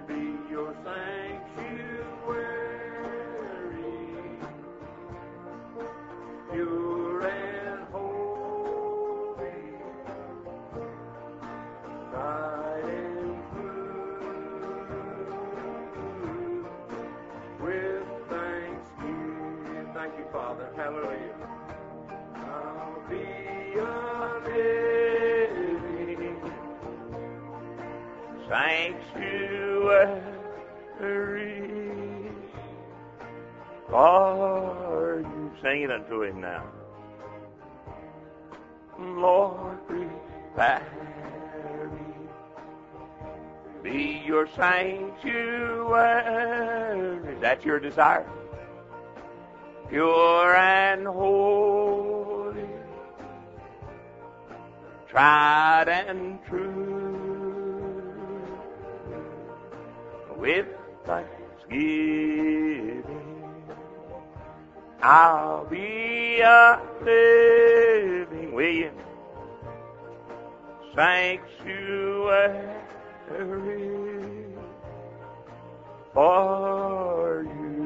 be your sanctuary, pure and holy, tried and true, with thanksgiving. Thank you, Father. Hallelujah. I'll be a living sanctuary for you. Sing it unto him now. Lord, prepare me, be your sanctuary. Is that your desire? Pure and holy, tried and true, with thanksgiving, I'll be a living, will you? Sanctuary for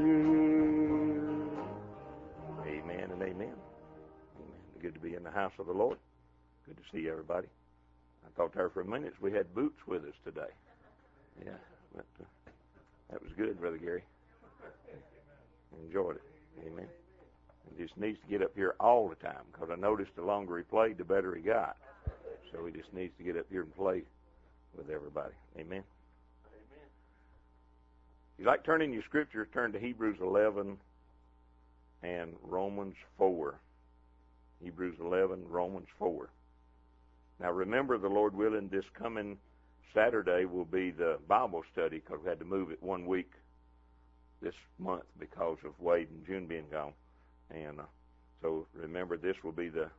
you. Amen and amen. Amen. Good to be in the house of the Lord. Good to see everybody. I thought there for a minute we had Boots with us today. Yeah, but, that was good, Brother Gary. Enjoyed it. Amen. He just needs to get up here all the time, because I noticed the longer he played, the better he got. So he just needs to get up here and play with everybody. Amen. Amen. If you like turning your scripture, turn to Hebrews 11 and Romans 4. Hebrews 11, Romans 4. Now remember, the Lord willing, this coming Saturday will be the Bible study, because we had to move it 1 week this month because of Wade and June being gone. And so remember, this will be the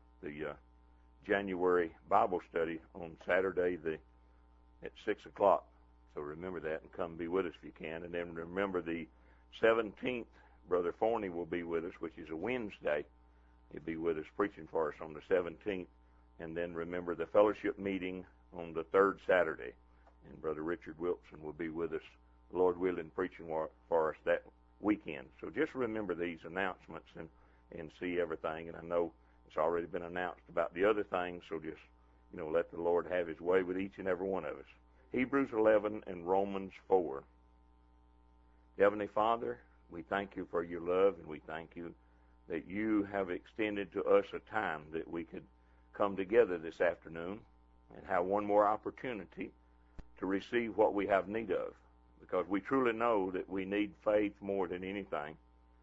January Bible study on Saturday at 6 o'clock. So remember that and come be with us if you can. And then remember, the 17th, Brother Forney will be with us, which is a Wednesday. He'll be with us preaching for us on the 17th. And then remember the fellowship meeting on the 3rd Saturday. And Brother Richard Wilson will be with us, Lord willing, preaching for us that weekend. So just remember these announcements and see everything. And I know it's already been announced about the other things, so just, let the Lord have his way with each and every one of us. Hebrews 11 and Romans 4. Heavenly Father, we thank you for your love, and we thank you that you have extended to us a time that we could come together this afternoon and have one more opportunity to receive what we have need of, because we truly know that we need faith more than anything,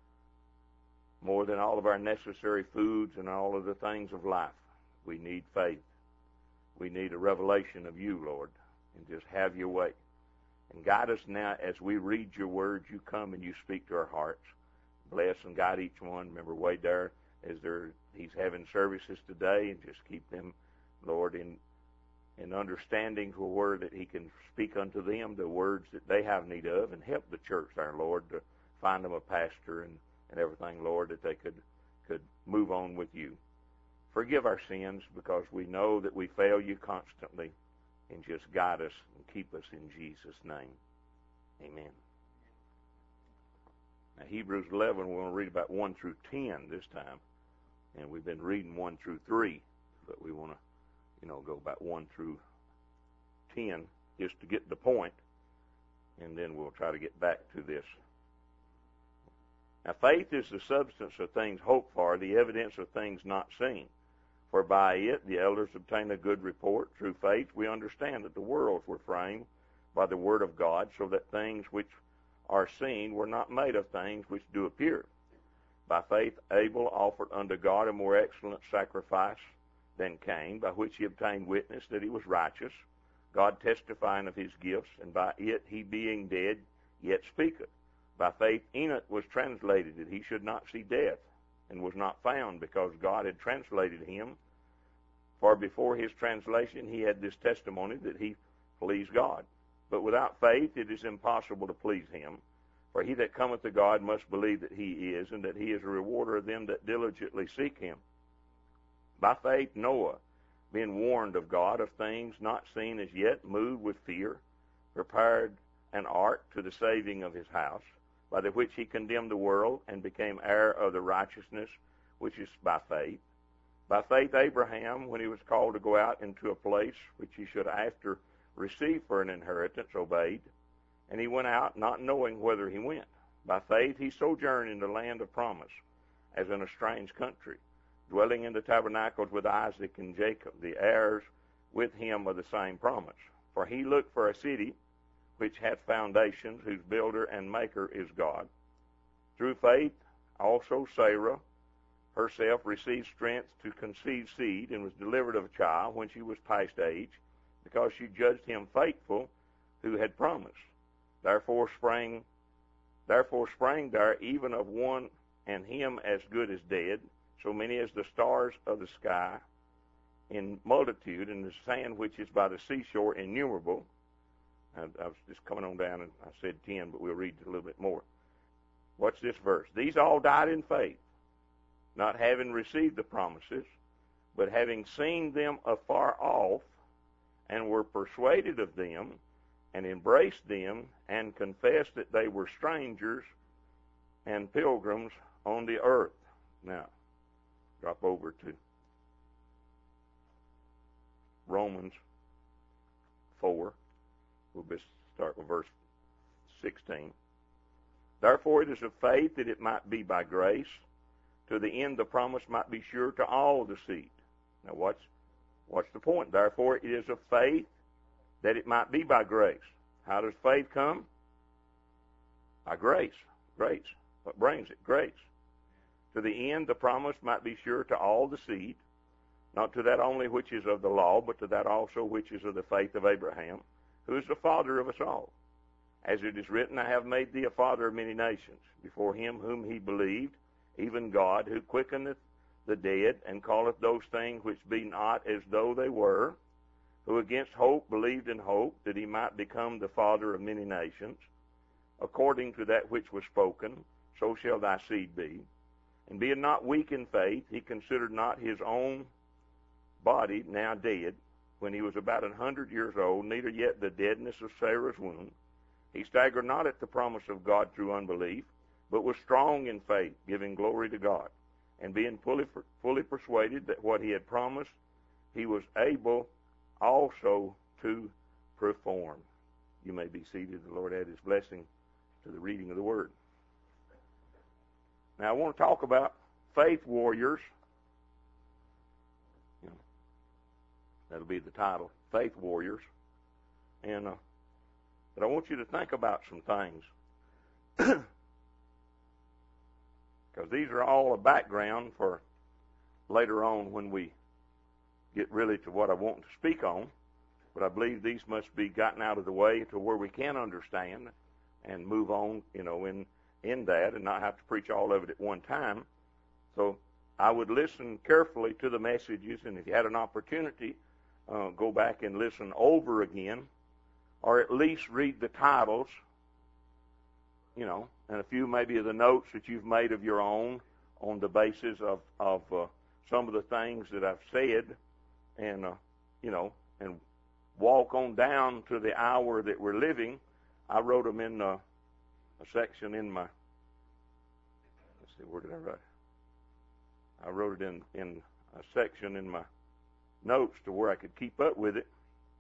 more than all of our necessary foods and all of the things of life. We need faith. We need a revelation of you, Lord, and just have your way. And guide us now as we read your words. You come and you speak to our hearts. Bless and guide each one. Remember Wade there, he's having services today, and just keep them, Lord, in understanding the word that he can speak unto them, the words that they have need of, and help the church there, Lord, to find them a pastor and everything, Lord, that they could move on with you. Forgive our sins, because we know that we fail you constantly, and just guide us and keep us in Jesus' name. Amen. Now, Hebrews 11, we're going to read about 1 through 10 this time, and we've been reading 1 through 3, but we want to, go about 1 through 10 just to get the point, and then we'll try to get back to this. Now, faith is the substance of things hoped for, the evidence of things not seen. For by it the elders obtained a good report. Through faith we understand that the worlds were framed by the word of God, so that things which are seen were not made of things which do appear. By faith Abel offered unto God a more excellent sacrifice than Cain, by which he obtained witness that he was righteous, God testifying of his gifts, and by it he being dead yet speaketh. By faith Enoch was translated that he should not see death, and was not found, because God had translated him. For before his translation he had this testimony, that he pleased God. But without faith it is impossible to please him. For he that cometh to God must believe that he is, and that he is a rewarder of them that diligently seek him. By faith Noah, being warned of God of things not seen as yet, moved with fear, prepared an ark to the saving of his house, by the which he condemned the world and became heir of the righteousness which is by faith. By faith Abraham, when he was called to go out into a place which he should after receive for an inheritance, obeyed. And he went out, not knowing whither he went. By faith he sojourned in the land of promise, as in a strange country, dwelling in the tabernacles with Isaac and Jacob, the heirs with him of the same promise. For he looked for a city which hath foundations, whose builder and maker is God. Through faith also Sarah herself received strength to conceive seed, and was delivered of a child when she was past age, because she judged him faithful who had promised. Therefore sprang there even of one, and him as good as dead, so many as the stars of the sky in multitude, and the sand which is by the seashore innumerable. I was just coming on down, and I said 10, but we'll read a little bit more. Watch this verse. These all died in faith, not having received the promises, but having seen them afar off, and were persuaded of them, and embraced them, and confessed that they were strangers and pilgrims on the earth. Now, drop over to Romans 4. We'll just start with verse 16. Therefore it is of faith that it might be by grace, to the end the promise might be sure to all the seed. Now what's the point? Therefore it is of faith that it might be by grace. How does faith come? By grace. Grace. What brings it? Grace. To the end the promise might be sure to all the seed, not to that only which is of the law, but to that also which is of the faith of Abraham, who is the father of us all. As it is written, I have made thee a father of many nations, before him whom he believed, even God, who quickeneth the dead, and calleth those things which be not as though they were, who against hope believed in hope, that he might become the father of many nations, according to that which was spoken, so shall thy seed be. And being not weak in faith, he considered not his own body now dead, when he was about 100 years old, neither yet the deadness of Sarah's womb. He staggered not at the promise of God through unbelief, but was strong in faith, giving glory to God, and being fully persuaded that what he had promised, he was able also to perform. You may be seated. The Lord add his blessing to the reading of the Word. Now I want to talk about faith warriors. That'll be the title, Faith Warriors. And but I want you to think about some things, because these are all a background for later on when we get really to what I want to speak on. But I believe these must be gotten out of the way to where we can understand and move on, in that, and not have to preach all of it at one time. So I would listen carefully to the messages, and if you had an opportunity, go back and listen over again, or at least read the titles, and a few maybe of the notes that you've made of your own on the basis of some of the things that I've said, and and walk on down to the hour that we're living. I wrote them in a section in my, let's see, where did I write? I wrote it in a section in my notes to where I could keep up with it.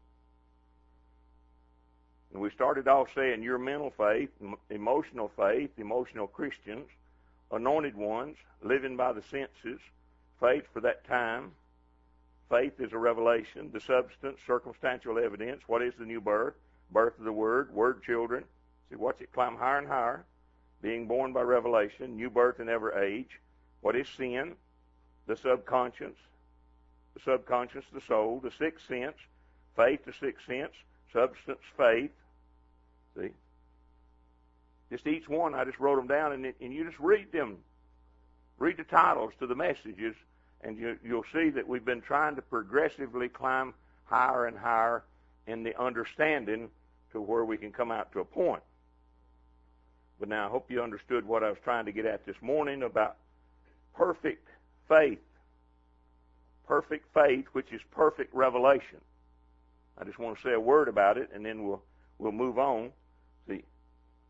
And we started off saying your mental faith, emotional Christians, anointed ones, living by the senses, faith for that time. Faith is a revelation, the substance, circumstantial evidence. What is the new birth? Birth of the Word children. See, watch it climb higher and higher. Being born by revelation, new birth in every age. What is sin? The subconscious, the soul, the sixth sense, faith, the sixth sense, substance, faith. See? Just each one, I just wrote them down, and you just read them. Read the titles to the messages, and you'll see that we've been trying to progressively climb higher and higher in the understanding to where we can come out to a point. But now I hope you understood what I was trying to get at this morning about perfect faith. Perfect faith, which is perfect revelation. I just want to say a word about it, and then we'll move on.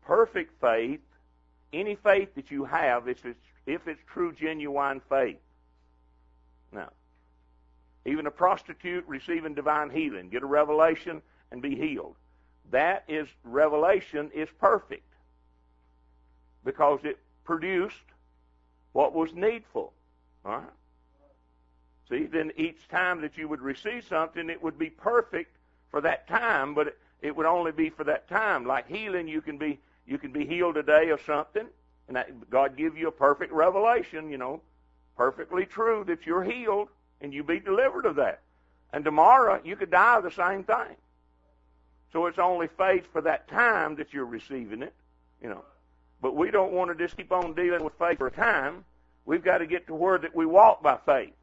perfect faith, any faith that you have, if it's true, genuine faith. Now, even a prostitute receiving divine healing, get a revelation and be healed. That is, revelation is perfect because it produced what was needful. All right? See, then each time that you would receive something, it would be perfect for that time, but it would only be for that time. Like healing, you can be healed today of something, and God give you a perfect revelation, perfectly true that you're healed, and you be delivered of that. And tomorrow, you could die of the same thing. So it's only faith for that time that you're receiving it, But we don't want to just keep on dealing with faith for a time. We've got to get to where that we walk by faith.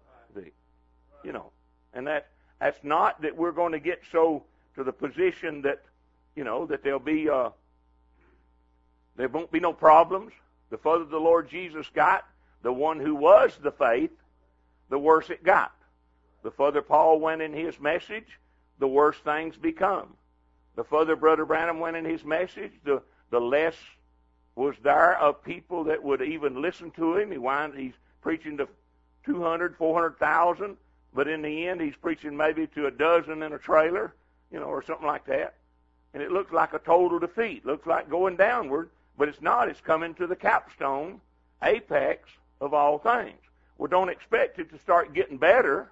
And that's not that we're going to get so to the position that, that there won't be no problems. The further the Lord Jesus got, the one who was the faith, the worse it got. The further Paul went in his message, the worse things become. The further Brother Branham went in his message, the less was there of people that would even listen to him. He's preaching to 200, 400,000, but in the end he's preaching maybe to a dozen in a trailer, or something like that. And it looks like a total defeat. Looks like going downward, but it's not. It's coming to the capstone, apex of all things. Well, don't expect it to start getting better.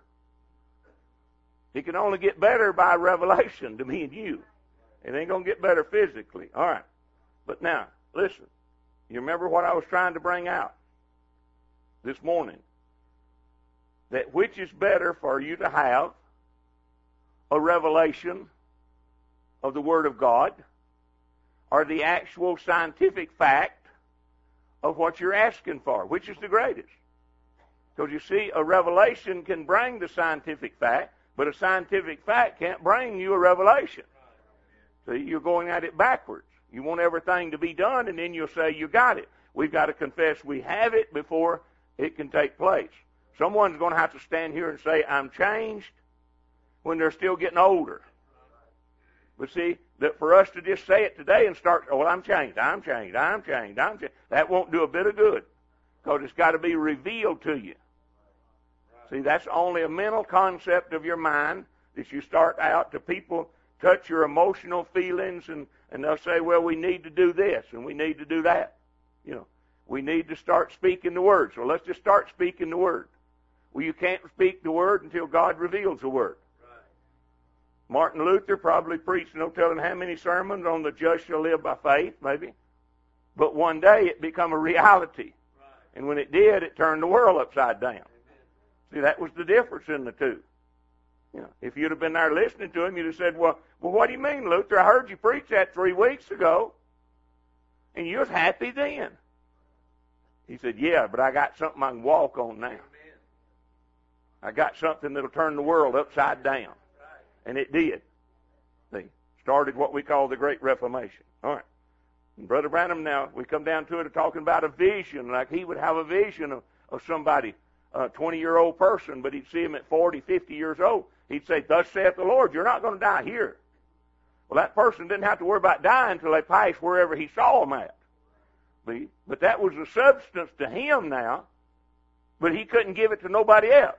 It can only get better by revelation to me and you. It ain't going to get better physically. All right. But now, listen. You remember what I was trying to bring out this morning? That which is better for you to have a revelation of the Word of God or the actual scientific fact of what you're asking for? Which is the greatest? Because you see, a revelation can bring the scientific fact, but a scientific fact can't bring you a revelation. So you're going at it backwards. You want everything to be done, and then you'll say you got it. We've got to confess we have it before it can take place. Someone's going to have to stand here and say, I'm changed, when they're still getting older. But see, that for us to just say it today and start, I'm changed, I'm changed, I'm changed, I'm changed, that won't do a bit of good, because it's got to be revealed to you. See, that's only a mental concept of your mind that you start out to people touch your emotional feelings, and they'll say, well, we need to do this and we need to do that. We need to start speaking the Word. So let's just start speaking the Word. Well, you can't speak the Word until God reveals the Word. Right. Martin Luther probably preached no telling how many sermons on the just shall live by faith, maybe. But one day it became a reality. Right. And when it did, it turned the world upside down. Amen. See, that was the difference in the two. If you'd have been there listening to him, you'd have said, well, what do you mean, Luther? I heard you preach that 3 weeks ago, and you was happy then. He said, yeah, but I got something I can walk on now. I got something that'll turn the world upside down. And it did. They started what we call the Great Reformation. All right. And Brother Branham, now, we come down to it talking about a vision, like he would have a vision of somebody, a 20-year-old person, but he'd see him at 40, 50 years old. He'd say, thus saith the Lord, you're not going to die here. Well, that person didn't have to worry about dying until they passed wherever he saw them at. But that was a substance to him now, but he couldn't give it to nobody else.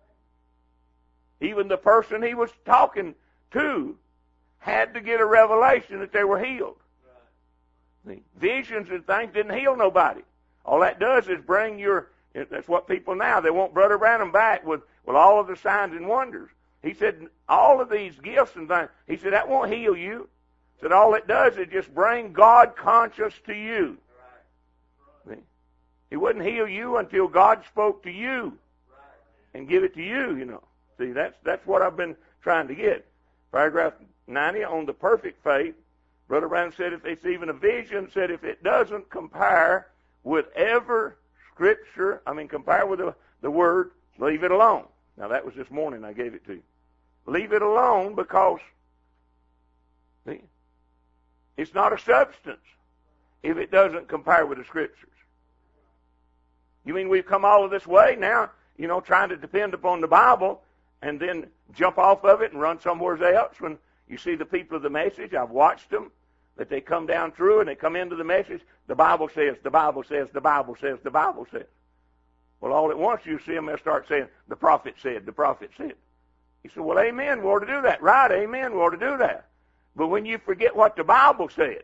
Even the person he was talking to had to get a revelation that they were healed. Right. Visions and things didn't heal nobody. All that does is bring that's what people now, they want Brother Branham back with all of the signs and wonders. He said, all of these gifts and things, he said, that won't heal you. He said, all it does is just bring God conscious to you. Right. He wouldn't heal you until God spoke to you and give it to you, See, that's what I've been trying to get. Paragraph 90 on the perfect faith, Brother Branham said if it's even a vision, said if it doesn't compare with compare with the Word, leave it alone. Now, that was this morning I gave it to you. Leave it alone because it's not a substance if it doesn't compare with the Scriptures. You mean we've come all of this way now, trying to depend upon the Bible and then jump off of it and run somewhere else? When you see the people of the message, I've watched them. that they come down through and they come into the message, the Bible says, the Bible says, the Bible says, the Bible says. Well, all at once you see them, they'll start saying, the prophet said, the prophet said. You say, well, amen, we ought to do that. Right, amen, we ought to do that. But when you forget what the Bible said,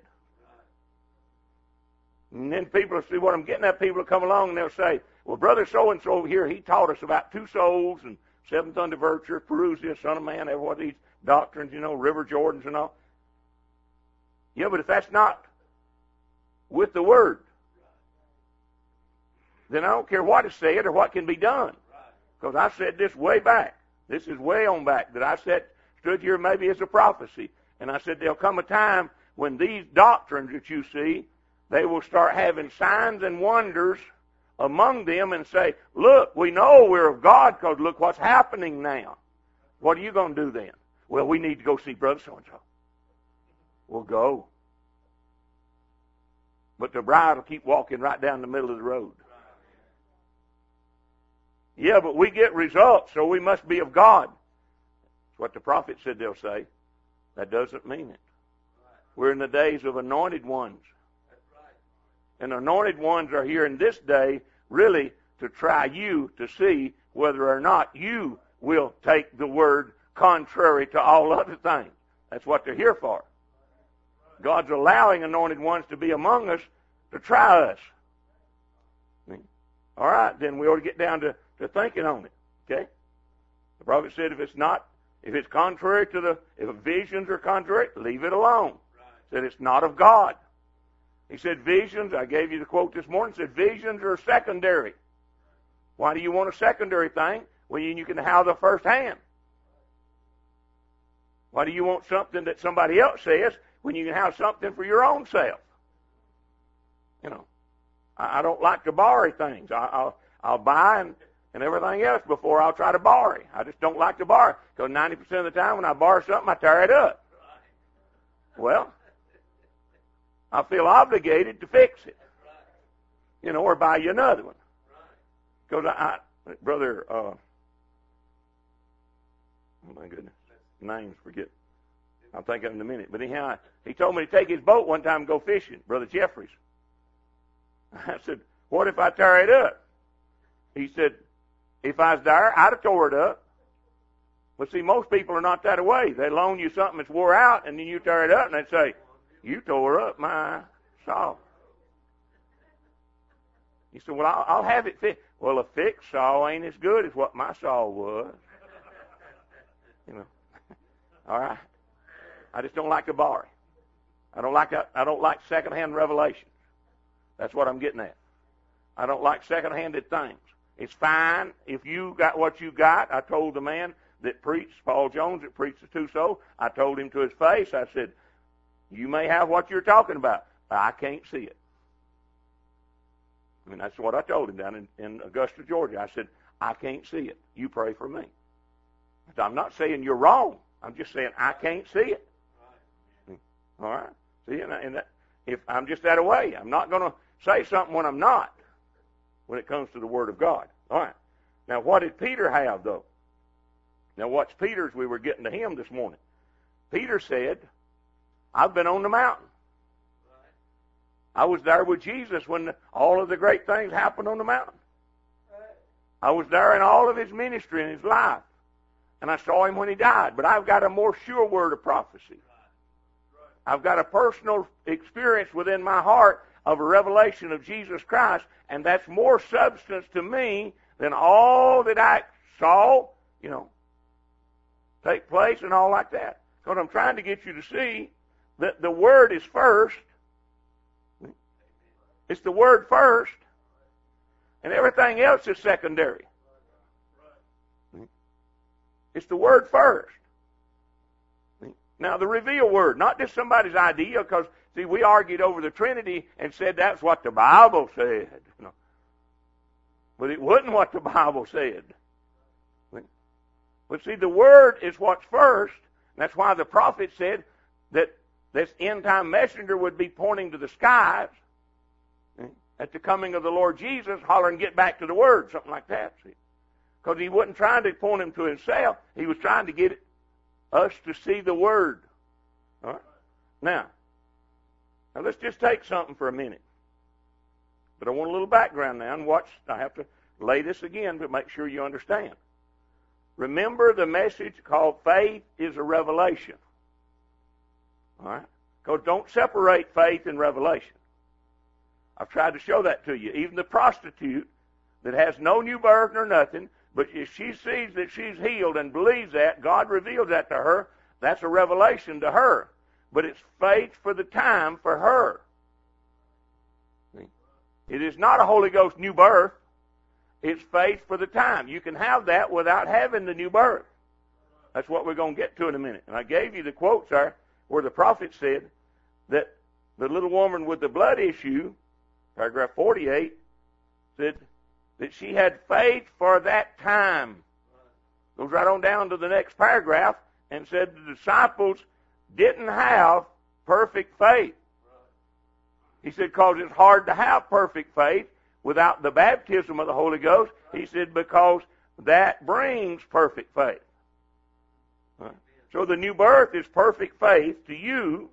and then people will see what I'm getting at, people will come along and they'll say, well, brother so-and-so over here, he taught us about two souls and seventh unto virtue, Perusia, Son of Man, every one of these doctrines, River Jordans and all. Yeah, but if that's not with the Word, then I don't care what is said or what can be done. Because I said this way back. This is way on back that I stood here maybe as a prophecy. And I said there'll come a time when these doctrines that you see, they will start having signs and wonders among them and say, look, we know we're of God because look what's happening now. What are you going to do then? Well, we need to go see brother so-and-so. We'll go. But the bride will keep walking right down the middle of the road. Yeah, but we get results, so we must be of God. That's what the prophet said they'll say. That doesn't mean it. We're in the days of anointed ones. And anointed ones are here in this day really to try you to see whether or not you will take the word contrary to all other things. That's what they're here for. God's allowing anointed ones to be among us to try us. All right, then we ought to get down to thinking on it. Okay? The prophet said if it's contrary to if visions are contrary, leave it alone. Said it's not of God. He said visions, I gave you the quote this morning, said visions are secondary. Why do you want a secondary thing when you can have the first hand? Why do you want something that somebody else says when you can have something for your own self? I don't like to borrow things. I'll buy and everything else before I'll try to borrow. I just don't like to borrow because 90% of the time when I borrow something, I tear it up. Well, I feel obligated to fix it, or buy you another one. Because brother, oh my goodness, names forget. I'll think of him in a minute. But anyhow, he told me to take his boat one time and go fishing, Brother Jeffries. I said, what if I tear it up? He said, if I was there, I'd have tore it up. But see, most people are not that way. They loan you something that's wore out, and then you tear it up, and they say, you tore up my saw. He said, well, I'll have it fixed. Well, a fixed saw ain't as good as what my saw was. All right. I just don't like to borrow. I don't like second-hand revelations. That's what I'm getting at. I don't like second-handed things. It's fine if you got what you got. I told the man that preached, Paul Jones, that preached the two-soul, I told him to his face, I said, you may have what you're talking about, but I can't see it. That's what I told him down in Augusta, Georgia. I said, I can't see it. You pray for me. I'm not saying you're wrong. I'm just saying I can't see it. All right? See, if I'm just that way, I'm not going to say something when I'm not, when it comes to the Word of God. All right. Now, what did Peter have, though? Now, what's Peter's? We were getting to him this morning. Peter said, I've been on the mountain. I was there with Jesus when all of the great things happened on the mountain. I was there in all of his ministry and his life. And I saw him when he died. But I've got a more sure word of prophecy. I've got a personal experience within my heart of a revelation of Jesus Christ, and that's more substance to me than all that I saw, take place and all like that. Because I'm trying to get you to see that the Word is first. It's the Word first, and everything else is secondary. It's the Word first. Now, the revealed Word, not just somebody's idea, because, see, we argued over the Trinity and said that's what the Bible said. But it wasn't what the Bible said. But see, the Word is what's first, and that's why the prophet said that this end-time messenger would be pointing to the skies at the coming of the Lord Jesus, hollering, get back to the Word, something like that, see. Because he wasn't trying to point him to himself. He was trying to get us to see the Word. All right? Now, Now let's just take something for a minute. But I want a little background now, and watch. I have to lay this again to make sure you understand. Remember the message called faith is a revelation. All right? Because don't separate faith and revelation. I've tried to show that to you. Even the prostitute that has no new birth nor nothing, but if she sees that she's healed and believes that, God reveals that to her, that's a revelation to her. But it's faith for the time for her. It is not a Holy Ghost new birth. It's faith for the time. You can have that without having the new birth. That's what we're going to get to in a minute. And I gave you the quotes there where the prophet said that the little woman with the blood issue, paragraph 48, said that she had faith for that time. Goes right on down to the next paragraph and said the disciples didn't have perfect faith. He said, because it's hard to have perfect faith without the baptism of the Holy Ghost. He said, because that brings perfect faith. So the new birth is perfect faith to you.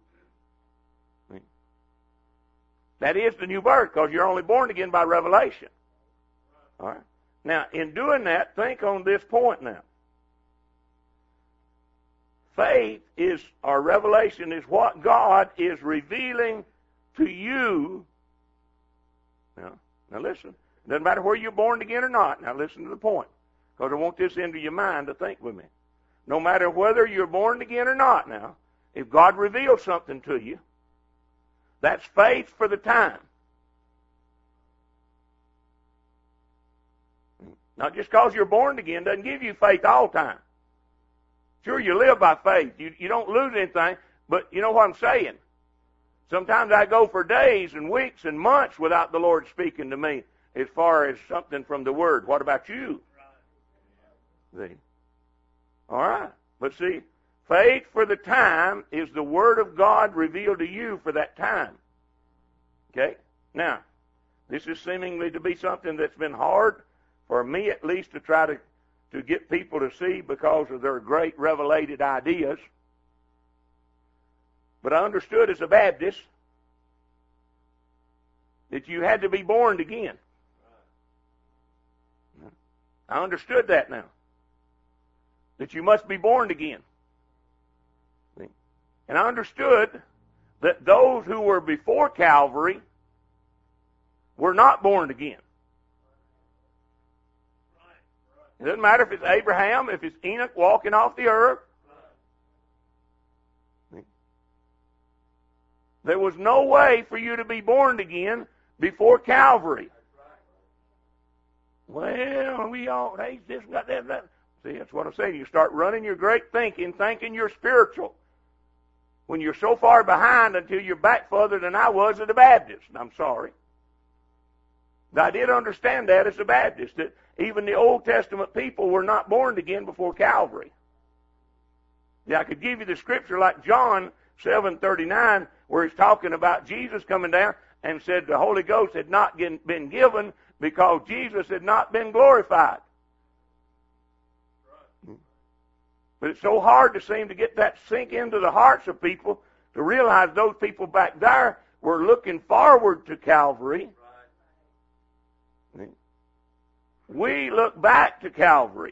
That is the new birth, because you're only born again by revelation. All right. Now, in doing that, think on this point now. Faith is, or revelation is what God is revealing to you. Now listen. It doesn't matter where you're born again or not. Now listen to the point, because I want this into your mind to think with me. No matter whether you're born again or not now, if God reveals something to you, that's faith for the time. Not just because you're born again doesn't give you faith all the time. Sure, you live by faith. You don't lose anything, but you know what I'm saying. Sometimes I go for days and weeks and months without the Lord speaking to me as far as something from the Word. What about you? See? All right. But see, faith for the time is the Word of God revealed to you for that time. Okay? Now, this is seemingly to be something that's been hard for me at least to try to get people to see because of their great revelated ideas. But I understood as a Baptist that you had to be born again. I understood that now. That you must be born again. And I understood that those who were before Calvary were not born again. It doesn't matter if it's Abraham, if it's Enoch walking off the earth. There was no way for you to be born again before Calvary. Well, we all, hey, this got that. See, that's what I'm saying. You start running your great thinking you're spiritual, when you're so far behind until you're back further than I was as a Baptist. I'm sorry. But I did understand that as a Baptist, that even the Old Testament people were not born again before Calvary. Yeah, I could give you the scripture like John 7:39, where he's talking about Jesus coming down and said the Holy Ghost had not been given because Jesus had not been glorified. But it's so hard to seem to get that sink into the hearts of people to realize those people back there were looking forward to Calvary. We look back to Calvary.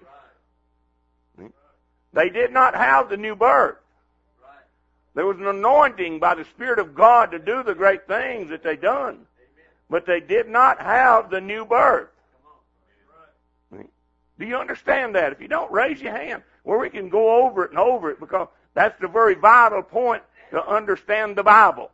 They did not have the new birth. There was an anointing by the Spirit of God to do the great things that they done. But they did not have the new birth. Do you understand that? If you don't, raise your hand where we can go over it and over it, because that's the very vital point to understand the Bible.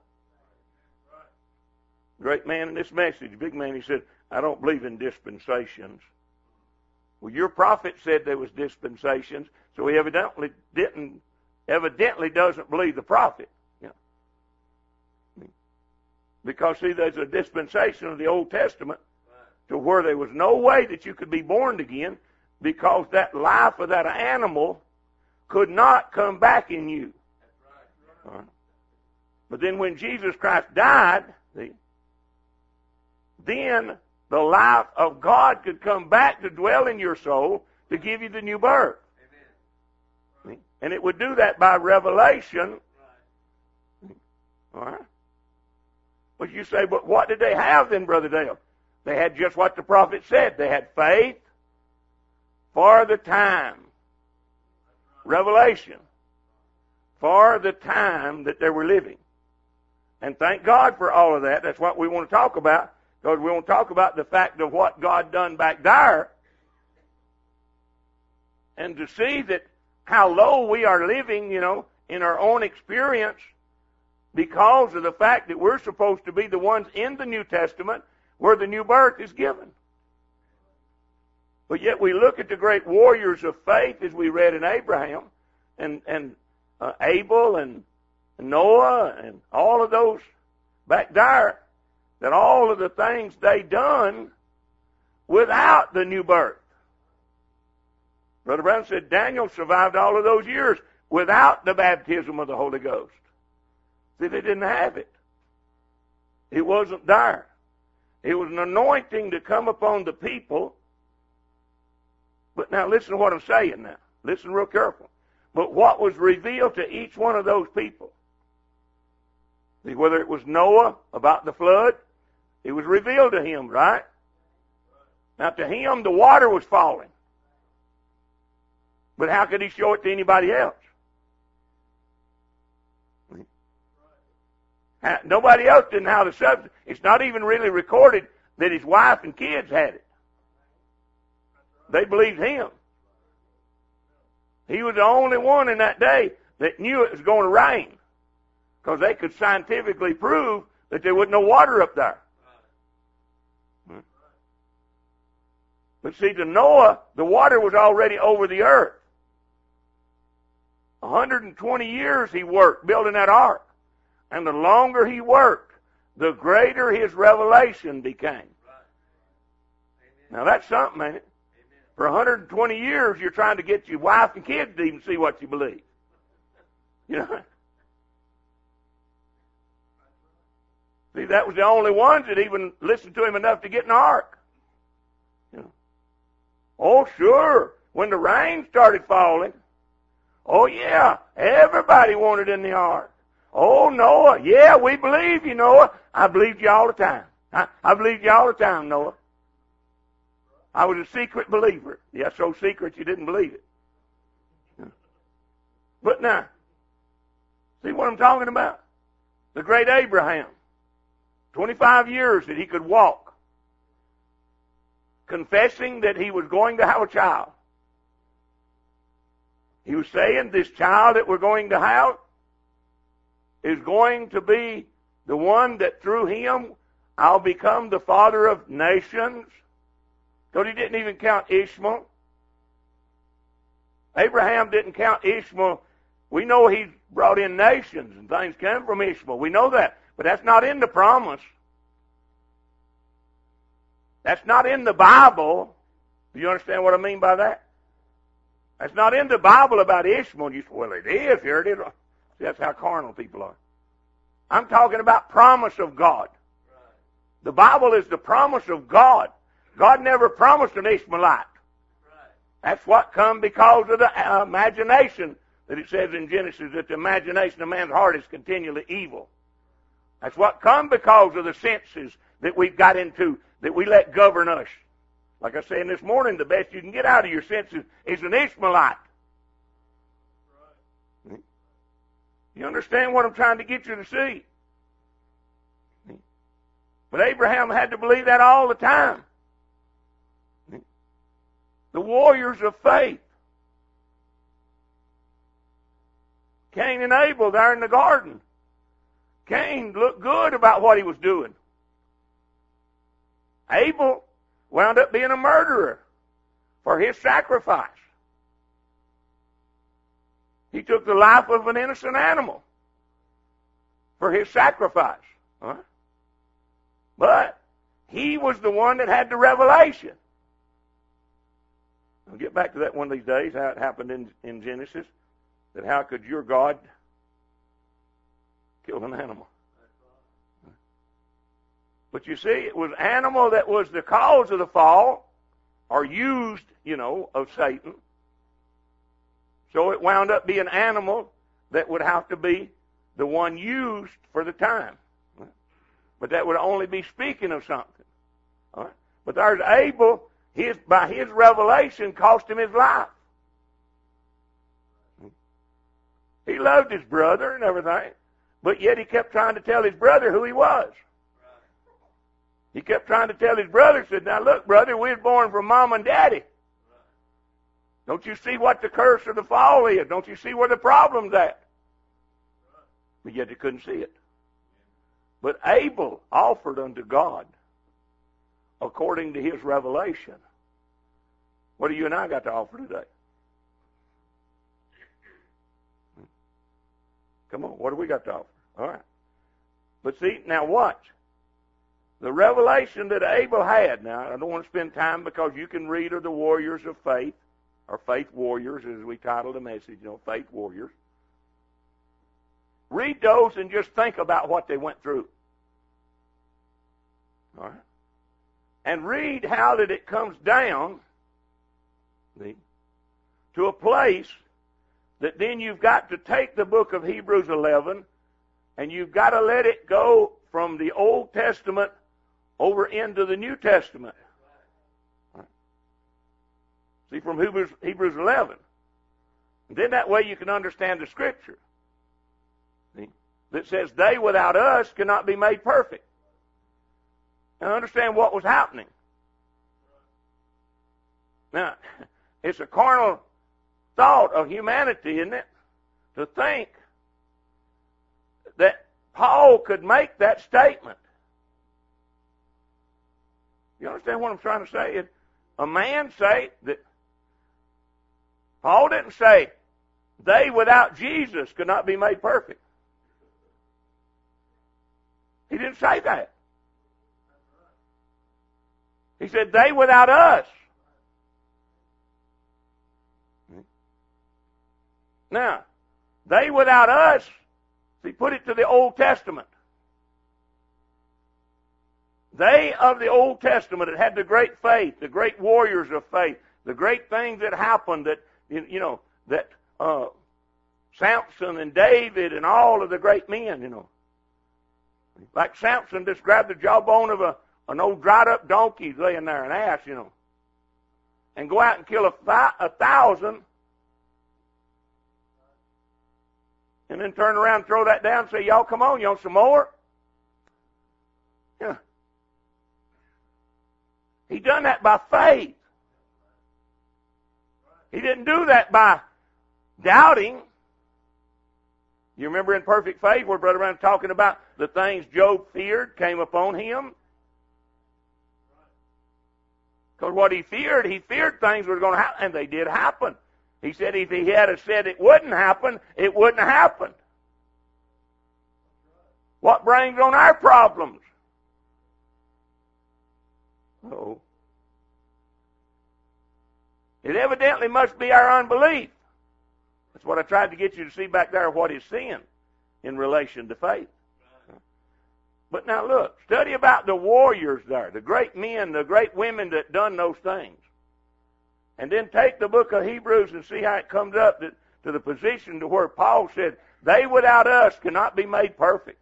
Great man in this message, big man, he said, I don't believe in dispensations. Well, your prophet said there was dispensations, so he evidently doesn't believe the prophet. Yeah. Because, see, there's a dispensation of the Old Testament to where there was no way that you could be born again because that life of that animal could not come back in you. All right. But then when Jesus Christ died, then the life of God could come back to dwell in your soul to give you the new birth. Amen. And it would do that by revelation. All right. But you say, but what did they have then, Brother Dale? They had just what the prophet said. They had faith for the time. Revelation. For the time that they were living. And thank God for all of that. That's what we want to talk about. Because we want to talk about the fact of what God done back there. And to see that how low we are living, in our own experience because of the fact that we're supposed to be the ones in the New Testament where the new birth is given. But yet we look at the great warriors of faith as we read in Abraham and Abel and Noah and all of those back there, that all of the things they done without the new birth. Brother Brown said Daniel survived all of those years without the baptism of the Holy Ghost. See, they didn't have it. It wasn't there. It was an anointing to come upon the people. But now listen to what I'm saying now. Listen real careful. But what was revealed to each one of those people? See, whether it was Noah about the flood, it was revealed to him, right? Now to him, the water was falling. But how could he show it to anybody else? Nobody else didn't have the substance. It's not even really recorded that his wife and kids had it. They believed him. He was the only one in that day that knew it was going to rain, because they could scientifically prove that there wasn't no water up there. But see, to Noah, the water was already over the earth. 120 years he worked building that ark. And the longer he worked, the greater his revelation became. Now that's something, ain't it? For 120 years, you're trying to get your wife and kids to even see what you believe. See, that was the only ones that even listened to him enough to get in the ark. Oh, sure. When the rain started falling, oh, yeah, everybody wanted in the ark. Oh, Noah, yeah, we believe you, Noah. I believed you all the time. I believed you all the time, Noah. I was a secret believer. Yeah, so secret you didn't believe it. But now, see what I'm talking about? The great Abraham. 25 years that he could walk, confessing that he was going to have a child. He was saying this child that we're going to have is going to be the one that through him I'll become the father of nations. Because he didn't even count Ishmael. Abraham didn't count Ishmael. We know he brought in nations and things came from Ishmael. We know that. But that's not in the promise. That's not in the Bible. Do you understand what I mean by that? That's not in the Bible about Ishmael. You say, well, it is. Here it is. See, that's how carnal people are. I'm talking about promise of God. The Bible is the promise of God. God never promised an Ishmaelite. That's what come because of the imagination that it says in Genesis, that the imagination of man's heart is continually evil. That's what come because of the senses that we've got into, that we let govern us. Like I said this morning, the best you can get out of your senses is an Ishmaelite. You understand what I'm trying to get you to see? But Abraham had to believe that all the time. The warriors of faith. Cain and Abel there in the garden. Cain looked good about what he was doing. Abel wound up being a murderer for his sacrifice. He took the life of an innocent animal for his sacrifice. Huh? But he was the one that had the revelation. I'll get back to that one of these days, how it happened in Genesis, that how could your God kill an animal? But you see, it was animal that was the cause of the fall, or used, of Satan. So it wound up being an animal that would have to be the one used for the time. But that would only be speaking of something. All right? But there's Abel, by his revelation, cost him his life. He loved his brother and everything, but yet he kept trying to tell his brother who he was. He kept trying to tell his brother, said, now look, brother, we were born from mom and daddy. Don't you see what the curse of the fall is? Don't you see where the problem's at? But yet they couldn't see it. But Abel offered unto God according to his revelation. What do you and I got to offer today? Come on, what do we got to offer? All right. But see, now watch. The revelation that Abel had, now, I don't want to spend time because you can read of the warriors of faith, or faith warriors as we titled the message, faith warriors. Read those and just think about what they went through. All right? And read how that it comes down to a place that then you've got to take the book of Hebrews 11 and you've got to let it go from the Old Testament over into the New Testament. Right. See, from Hebrews 11. And then that way you can understand the Scripture. See? That says, they without us cannot be made perfect. And understand what was happening. Now, it's a carnal thought of humanity, isn't it? To think that Paul could make that statement. You understand what I'm trying to say? A man say that Paul didn't say they without Jesus could not be made perfect. He didn't say that. He said they without us. Now, they without us, see, put it to the Old Testament. They of the Old Testament that had the great faith, the great warriors of faith, the great things that happened that Samson and David and all of the great men, Like Samson just grabbed the jawbone of an old dried up donkey laying there, an ass, and go out and kill 1,000 and then turn around and throw that down and say, y'all come on, you want some more? Yeah. He done that by faith. He didn't do that by doubting. You remember in Perfect Faith where Brother Brown was talking about the things Job feared came upon him? Because what he feared things were going to happen, and they did happen. He said if he had said it wouldn't happen, it wouldn't have happened. What brings on our problems? Oh. It evidently must be our unbelief. That's what I tried to get you to see back there, what is sin in relation to faith. But now look, study about the warriors there, the great men, the great women that done those things. And then take the book of Hebrews and see how it comes up to the position to where Paul said, they without us cannot be made perfect.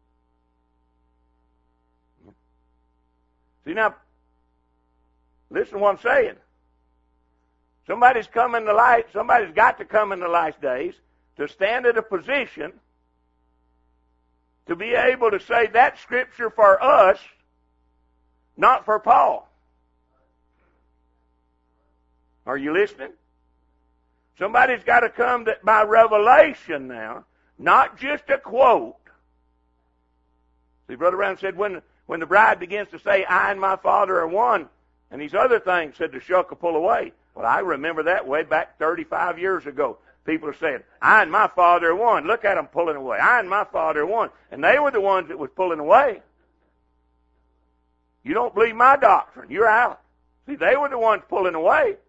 See now, listen to what I'm saying. Somebody's got to come in the last days to stand at a position to be able to say that Scripture for us, not for Paul. Are you listening? Somebody's got to come that by revelation now, not just a quote. See, Brother Brown said when the bride begins to say, I and my Father are one, and these other things said the shuck will pull away. Well, I remember that way back 35 years ago. People are saying, I and my Father are one. Look at them pulling away. I and my Father are one. And they were the ones that was pulling away. You don't believe my doctrine, you're out. See, they were the ones pulling away.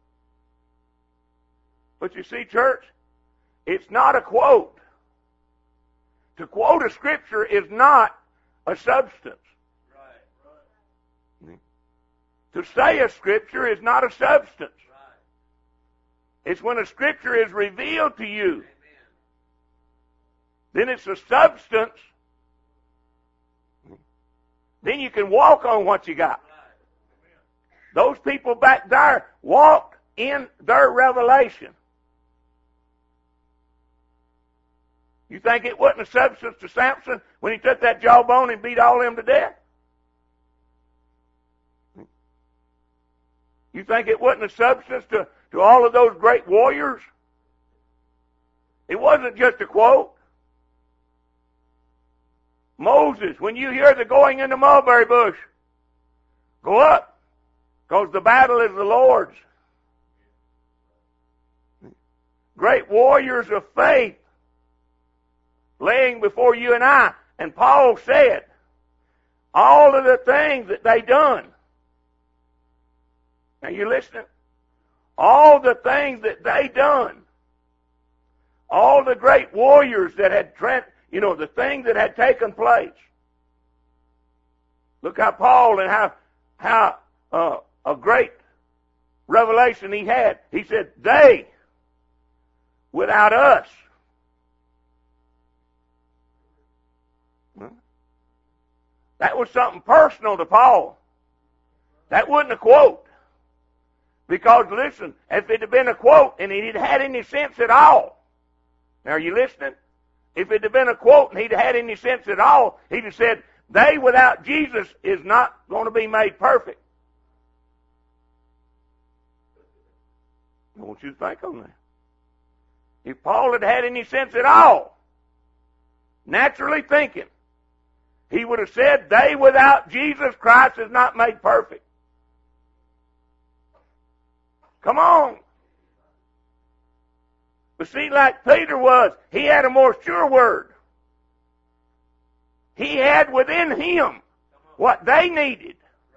But you see, church, it's not a quote. To quote a Scripture is not a substance. Right. To say a Scripture is not a substance. Right. It's when a Scripture is revealed to you. Amen. Then it's a substance. then you can walk on what you got. Those people back there walked in their revelation. You think it wasn't a substance to Samson when he took that jawbone and beat all them to death? You think it wasn't a substance to all of those great warriors? It wasn't just a quote. Moses, when you hear the going in the mulberry bush, go up, because the battle is the Lord's. Great warriors of faith laying before you and I. And Paul said, all of the things that they done. Now you listening? All the things that they done. All the great warriors that had, the things that had taken place. Look how Paul and how a great revelation he had. He said, they, without us. That was something personal to Paul. That wasn't a quote. Because, listen, if it had been a quote and he'd had any sense at all, now are you listening? If it had been a quote and he'd had any sense at all, he'd have said, they without Jesus is not going to be made perfect. I want you to think on that. If Paul had had any sense at all, naturally thinking, he would have said, they without Jesus Christ is not made perfect. Come on. But see, like Peter was, he had a more sure word. He had within him what they needed.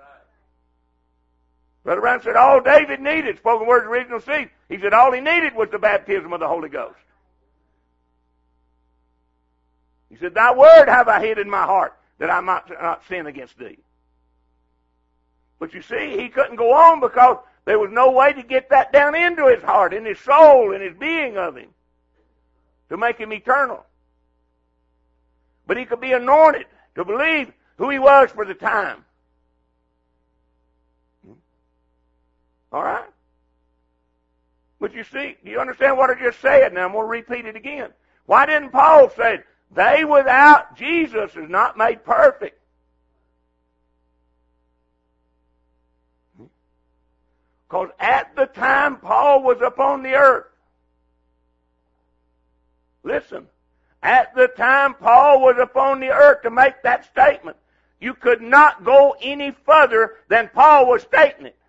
Brother Brown said, all David needed, spoken words original seed. He said all he needed was the baptism of the Holy Ghost. He said, thy word have I hid in my heart, that I might not sin against thee. But you see, he couldn't go on because there was no way to get that down into his heart, in his soul, in his being of him, to make him eternal. But he could be anointed to believe who he was for the time. All right? But you see, do you understand what I just said? Now I'm going to repeat it again. Why didn't Paul say, they without Jesus is not made perfect? Because at the time Paul was upon the earth, listen, at the time Paul was upon the earth to make that statement, you could not go any further than Paul was stating it.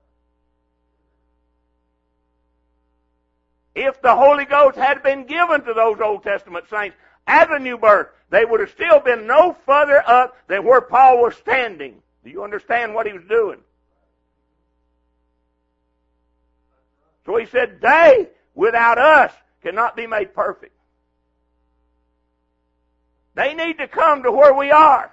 If the Holy Ghost had been given to those Old Testament saints as a new birth, they would have still been no further up than where Paul was standing. Do you understand what he was doing? So he said, they, without us, cannot be made perfect. They need to come to where we are.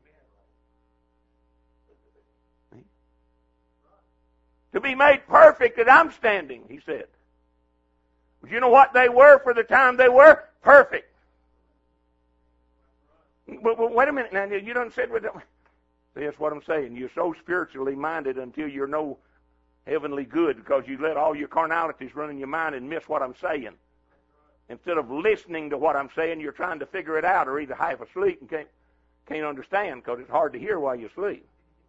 To be made perfect as I'm standing, he said. But you know what they were for the time they were? Perfect. But wait a minute now, you done said, see, that's what I'm saying. You're so spiritually minded until you're no heavenly good because you let all your carnalities run in your mind and miss what I'm saying. Instead of listening to what I'm saying, you're trying to figure it out or either half asleep and can't understand because it's hard to hear while you sleep.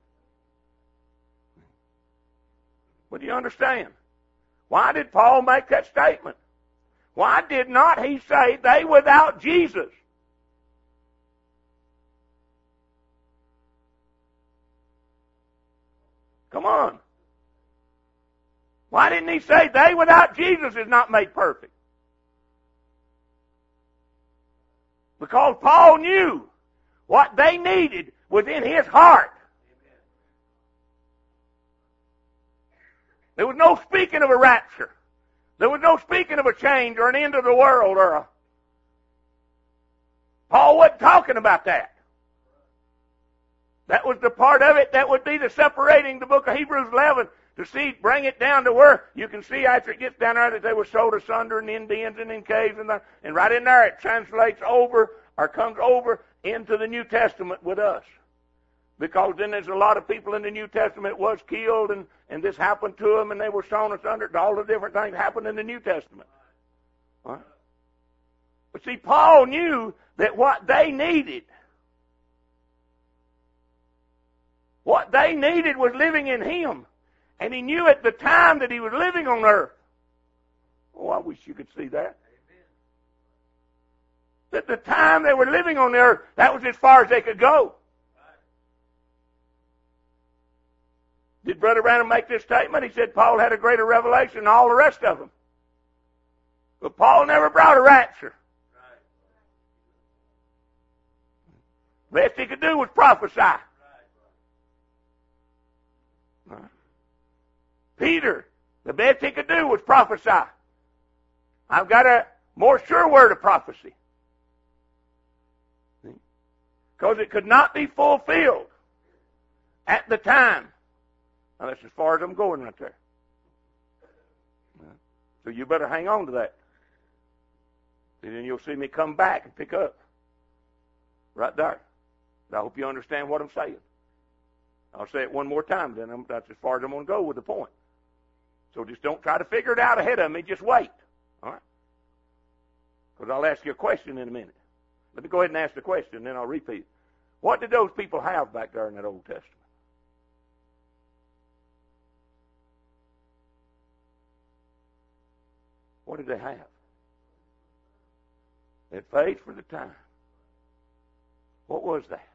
But do you understand? Why did Paul make that statement? Why did not he say they without Jesus? Come on. Why didn't he say they without Jesus is not made perfect? Because Paul knew what they needed was in his heart. There was no speaking of a rapture. There was no speaking of a change or an end of the world Paul wasn't talking about that. That was the part of it that would be the separating the book of Hebrews 11 to see, bring it down to where you can see after it gets down there that they were sold asunder in Indians and in caves and right in there it translates over or comes over into the New Testament with us. Because then there's a lot of people in the New Testament was killed, and this happened to them, and they were sawn asunder. All the different things happened in the New Testament. Right? But see, Paul knew that what they needed was living in him. And he knew at the time that he was living on earth. Oh, I wish you could see that. That the time they were living on the earth, that was as far as they could go. Did Brother Branham make this statement? He said Paul had a greater revelation than all the rest of them. But Paul never brought a rapture. The best he could do was prophesy. Peter, the best he could do was prophesy. I've got a more sure word of prophecy. Because it could not be fulfilled at the time. Now, that's as far as I'm going right there. So you better hang on to that. And then you'll see me come back and pick up. Right there. But I hope you understand what I'm saying. I'll say it one more time, then that's as far as I'm going to go with the point. So just don't try to figure it out ahead of me. Just wait. All right? Because I'll ask you a question in a minute. Let me go ahead and ask the question, then I'll repeat it. What did those people have back there in that Old Testament? What did they have? They had faith for the time. What was that?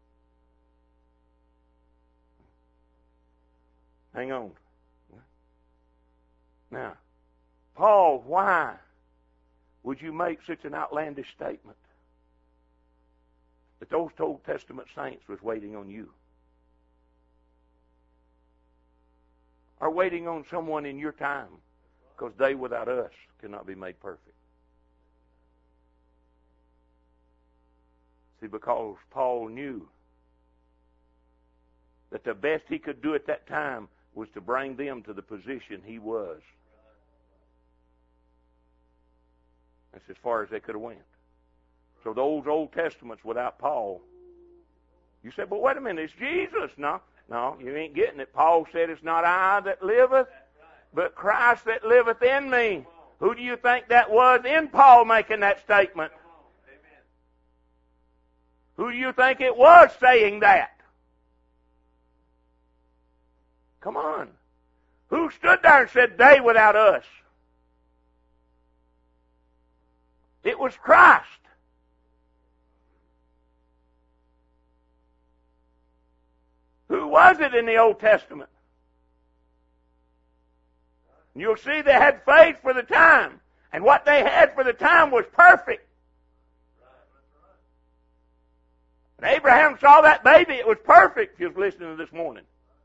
Hang on. Now, Paul, why would you make such an outlandish statement that those Old Testament saints was waiting on you? Or waiting on someone in your time, because they without us cannot be made perfect. See, because Paul knew that the best he could do at that time was to bring them to the position he was. That's as far as they could have went. So those Old Testaments without Paul, you say, but wait a minute, it's Jesus. No, you ain't getting it. Paul said, it's not I that liveth, but Christ that liveth in me. Who do you think that was in Paul making that statement? Who do you think it was saying that? Come on. Who stood there and said, they without us? It was Christ. Who was it in the Old Testament? And you'll see they had faith for the time. And what they had for the time was perfect. And Abraham saw that baby. It was perfect, if you was listening to this morning.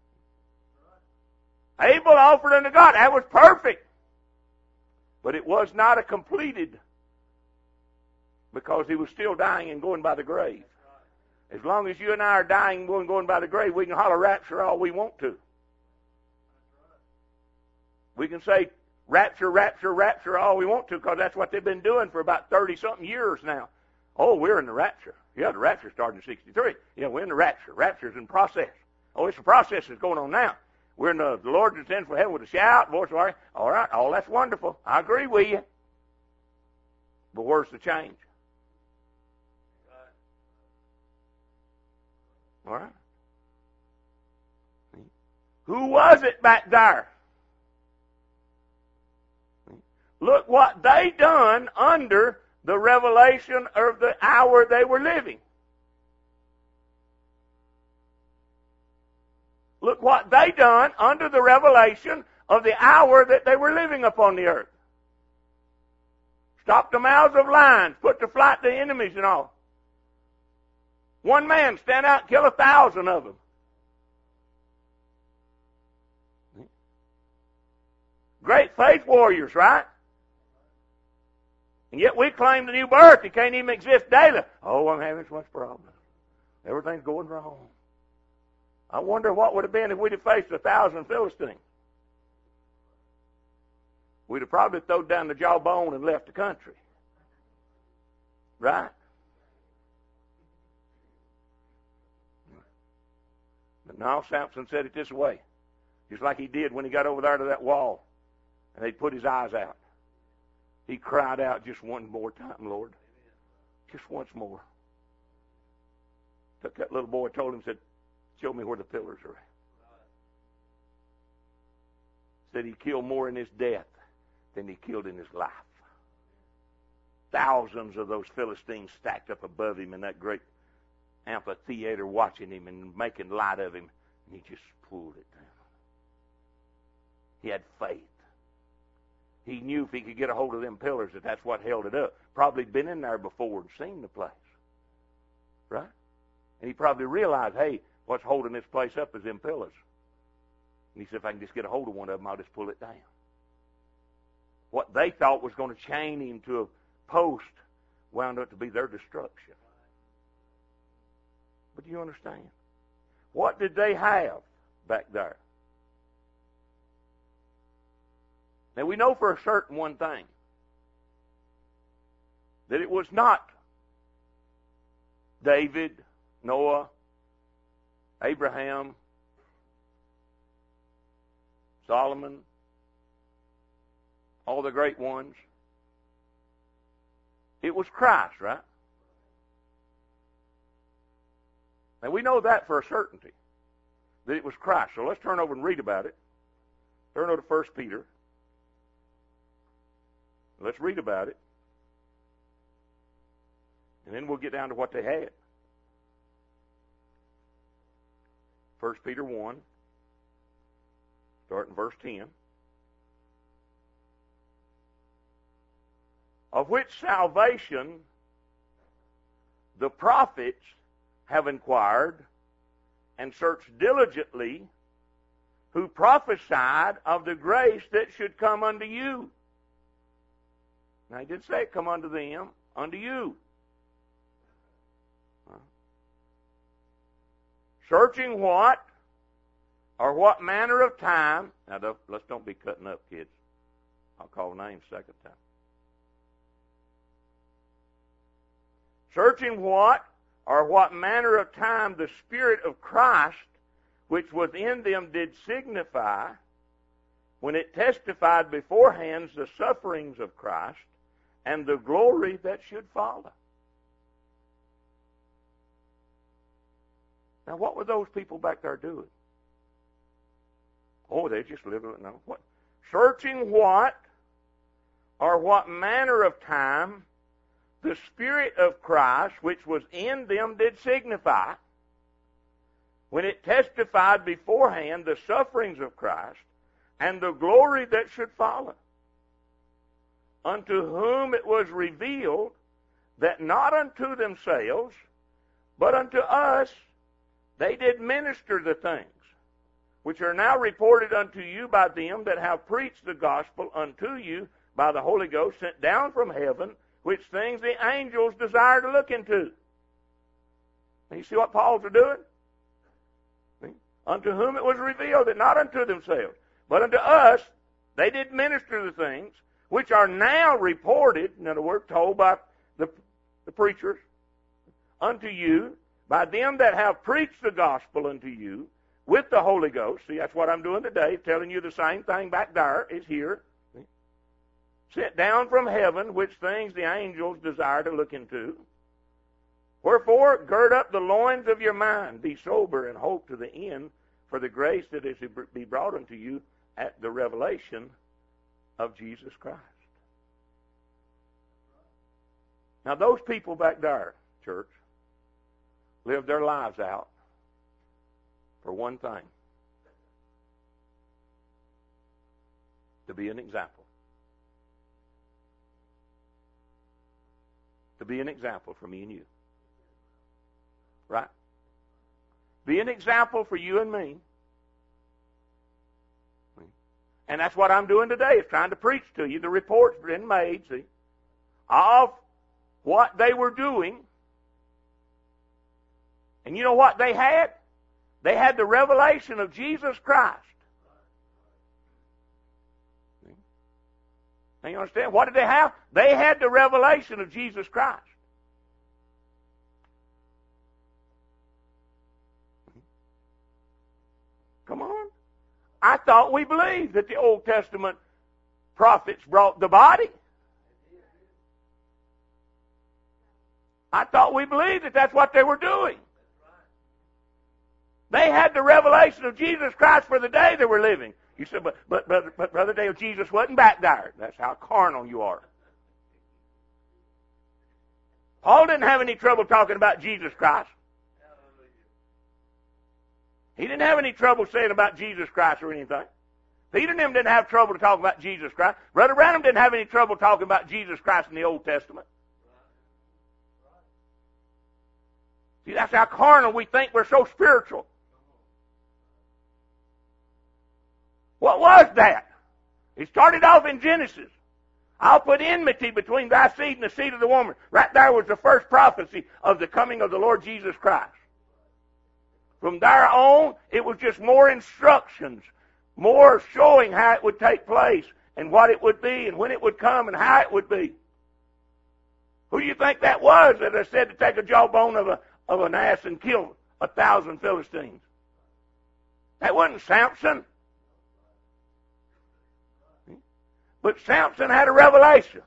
Abel offered unto God. That was perfect. But it was not a completed, because he was still dying and going by the grave. As long as you and I are dying and going by the grave, we can holler rapture all we want to. We can say rapture, rapture, rapture all we want to, because that's what they've been doing for about 30-something years now. Oh, we're in the rapture. Yeah, the rapture started in 63. Yeah, we're in the rapture. Rapture's in process. Oh, it's a process that's going on now. We're in the Lord descends from heaven with a shout, voice of our, all right, all that's wonderful. I agree with you. But where's the change? All right. Who was it back there? Look what they done under the revelation of the hour they were living. Look what they done under the revelation of the hour that they were living upon the earth. Stop the mouths of lions, put to flight the enemies and all. One man stand out and kill 1,000 of them. Great faith warriors, right? And yet we claim the new birth. It can't even exist daily. Oh, I'm having so much problem. Everything's going wrong. I wonder what would have been if we'd have faced 1,000 Philistines. We'd have probably thrown down the jawbone and left the country. Right? No, Samson said it this way. Just like he did when he got over there to that wall and they put his eyes out. He cried out just one more time, Lord. Just once more. Took that little boy, told him, said, show me where the pillars are at. Said he killed more in his death than he killed in his life. Thousands of those Philistines stacked up above him in that great amphitheater watching him and making light of him. And he just pulled it down. He had faith. He knew if he could get a hold of them pillars that that's what held it up. Probably been in there before and seen the place. Right? And he probably realized, hey, what's holding this place up is them pillars. And he said, if I can just get a hold of one of them, I'll just pull it down. What they thought was going to chain him to a post wound up to be their destruction. But do you understand? What did they have back there? Now we know for a certain one thing. That it was not David, Noah, Abraham, Solomon, all the great ones. It was Christ, right? And we know that for a certainty, that it was Christ. So let's turn over and read about it. Turn over to 1 Peter. Let's read about it. And then we'll get down to what they had. 1 Peter 1, starting verse 10. Of which salvation the prophets have inquired and searched diligently, who prophesied of the grace that should come unto you. Now, he didn't say it come unto them, unto you. Searching what? Or what manner of time? Now, let's don't be cutting up, kids. I'll call names second time. Searching what? Or what manner of time the Spirit of Christ, which was in them, did signify, when it testified beforehand the sufferings of Christ, and the glory that should follow. Now, what were those people back there doing? Oh, they just lived it. No. What? Searching what, or what manner of time the Spirit of Christ, which was in them, did signify, when it testified beforehand the sufferings of Christ, and the glory that should follow. Unto whom it was revealed that not unto themselves, but unto us, they did minister the things, which are now reported unto you by them that have preached the gospel unto you by the Holy Ghost sent down from heaven, which things the angels desire to look into. And you see what Paul's doing? See? Unto whom it was revealed that not unto themselves, but unto us, they did minister the things, which are now reported, in other words, told by the preachers, unto you, by them that have preached the gospel unto you, with the Holy Ghost. See, that's what I'm doing today, telling you the same thing back there is here. See? Sent down from heaven, which things the angels desire to look into. Wherefore, gird up the loins of your mind, be sober, and hope to the end for the grace that is to be brought unto you at the revelation of Jesus Christ. Now, those people back there, church, lived their lives out for one thing: to be an example. To be an example for me and you. Right? Be an example for you and me. And that's what I'm doing today, is trying to preach to you the reports been made, see, of what they were doing. And you know what they had? They had the revelation of Jesus Christ. Now you understand? What did they have? They had the revelation of Jesus Christ. thought we believed that the Old Testament prophets brought the body. I thought we believed that that's what they were doing. They had the revelation of Jesus Christ for the day they were living. You said, but Brother Dale, Jesus wasn't back there. That's how carnal you are. Paul didn't have any trouble talking about Jesus Christ. He didn't have any trouble saying about Jesus Christ or anything. Peter and them didn't have trouble to talk about Jesus Christ. Brother Branham didn't have any trouble talking about Jesus Christ in the Old Testament. See, that's how carnal we think we're so spiritual. What was that? It started off in Genesis. I'll put enmity between thy seed and the seed of the woman. Right there was the first prophecy of the coming of the Lord Jesus Christ. From there on, it was just more instructions, more showing how it would take place and what it would be and when it would come and how it would be. Who do you think that was that I said to take a jawbone of an ass and kill 1,000 Philistines? That wasn't Samson. But Samson had a revelation.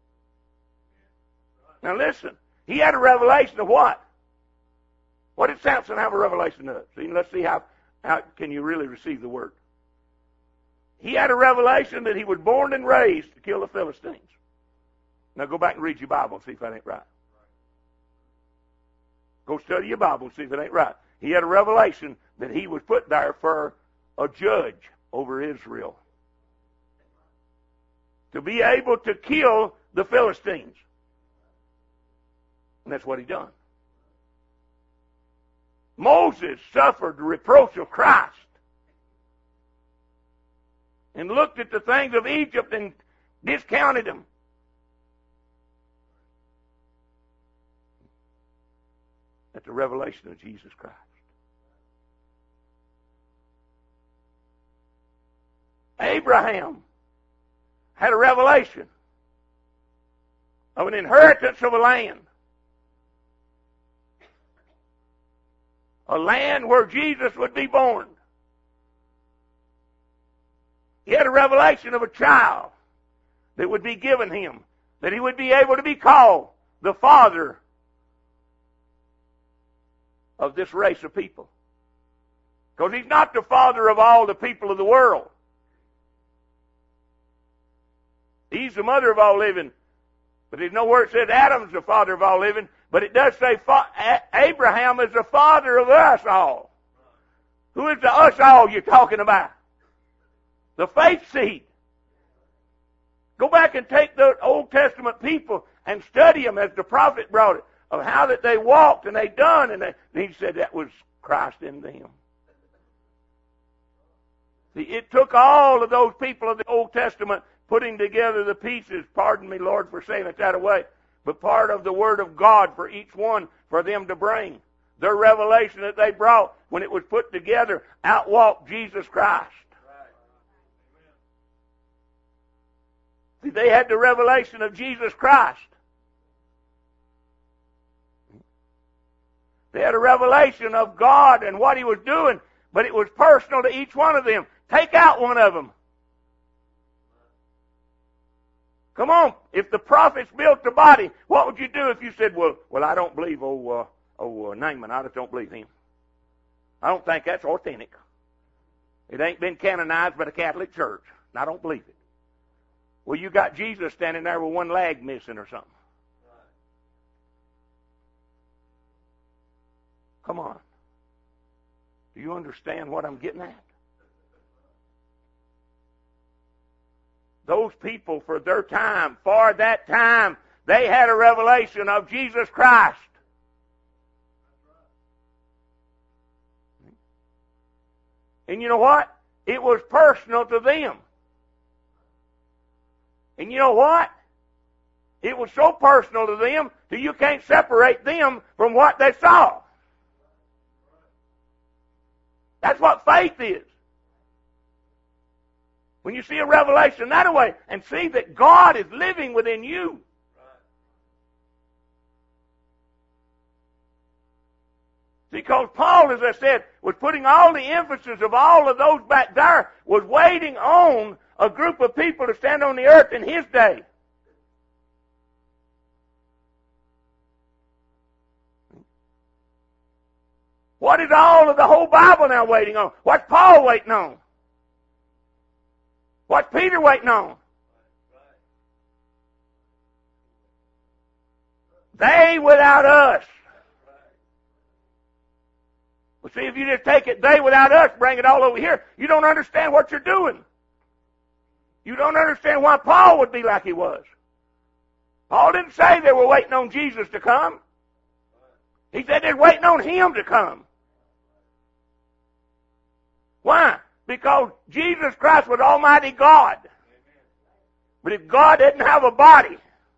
Now listen, he had a revelation of what? What did Samson have a revelation of? See, let's see how can you really receive the word. He had a revelation that he was born and raised to kill the Philistines. Now go back and read your Bible and see if that ain't right. Go study your Bible and see if it ain't right. He had a revelation that he was put there for a judge over Israel, to be able to kill the Philistines. And that's what he done. Moses suffered the reproach of Christ and looked at the things of Egypt and discounted them. At the revelation of Jesus Christ. Abraham had a revelation of an inheritance of a land. A land where Jesus would be born. He had a revelation of a child that would be given him, that he would be able to be called the father of this race of people. Because he's not the father of all the people of the world. He's the mother of all living. But there's nowhere it says Adam's the father of all living. But it does say Abraham is the father of us all. Who is the us all you're talking about? The faith seed. Go back and take the Old Testament people and study them as the prophet brought it, of how that they walked and they done. And he said that was Christ in them. See, it took all of those people of the Old Testament putting together the pieces, pardon me, Lord, for saying it that way, but part of the Word of God for each one for them to bring. Their revelation that they brought, when it was put together, outwalked Jesus Christ. See, they had the revelation of Jesus Christ. They had a revelation of God and what He was doing, but it was personal to each one of them. Take out one of them. Come on, if the prophets built the body, what would you do if you said, well, I don't believe Naaman. I just don't believe him. I don't think that's authentic. It ain't been canonized by the Catholic Church. And I don't believe it. Well, you got Jesus standing there with one leg missing or something. Come on. Do you understand what I'm getting at? Those people, for that time, they had a revelation of Jesus Christ. And you know what? It was personal to them. And you know what? It was so personal to them that you can't separate them from what they saw. That's what faith is. When you see a revelation that way and see that God is living within you. Because Paul, as I said, was putting all the emphasis of all of those back there, was waiting on a group of people to stand on the earth in his day. What is all of the whole Bible now waiting on? What's Paul waiting on? What's Peter waiting on? They without us. Well, see, if you just take it, they without us, bring it all over here, you don't understand what you're doing. You don't understand why Paul would be like he was. Paul didn't say they were waiting on Jesus to come. He said they're waiting on him to come. Why? Because Jesus Christ was Almighty God. But if God didn't have a body,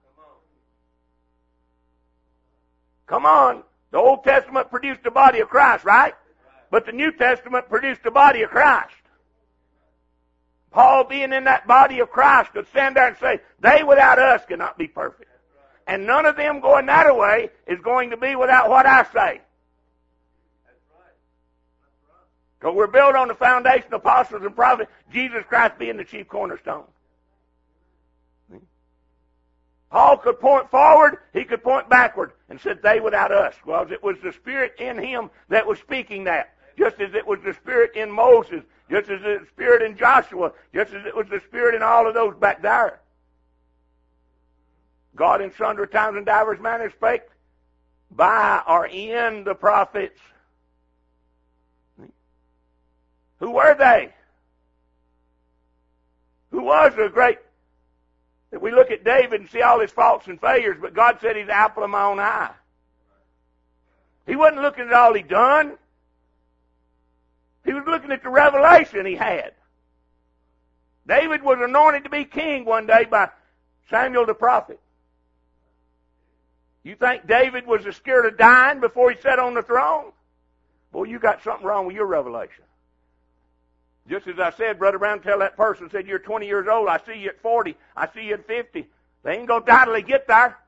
come on, the Old Testament produced the body of Christ, right? But the New Testament produced the body of Christ. Paul, being in that body of Christ, could stand there and say, they without us cannot be perfect. And none of them going that way is going to be without what I say. Because we're built on the foundation of apostles and prophets, Jesus Christ being the chief cornerstone. Paul could point forward, he could point backward, and said, they without us. Well, it was the Spirit in him that was speaking that. Just as it was the Spirit in Moses, just as the Spirit in Joshua, just as it was the Spirit in all of those back there. God in sundry times and divers manners spake by or in the prophets. Who were they? Who was the great? That we look at David and see all his faults and failures, but God said he's the apple of my own eye. He wasn't looking at all he done. He was looking at the revelation he had. David was anointed to be king one day by Samuel the prophet. You think David was scared of dying before he sat on the throne? Boy, you got something wrong with your revelation. Just as I said, Brother Brown, tell that person, said, you're 20 years old, I see you at 40, I see you at 50. They ain't going to die till they get there.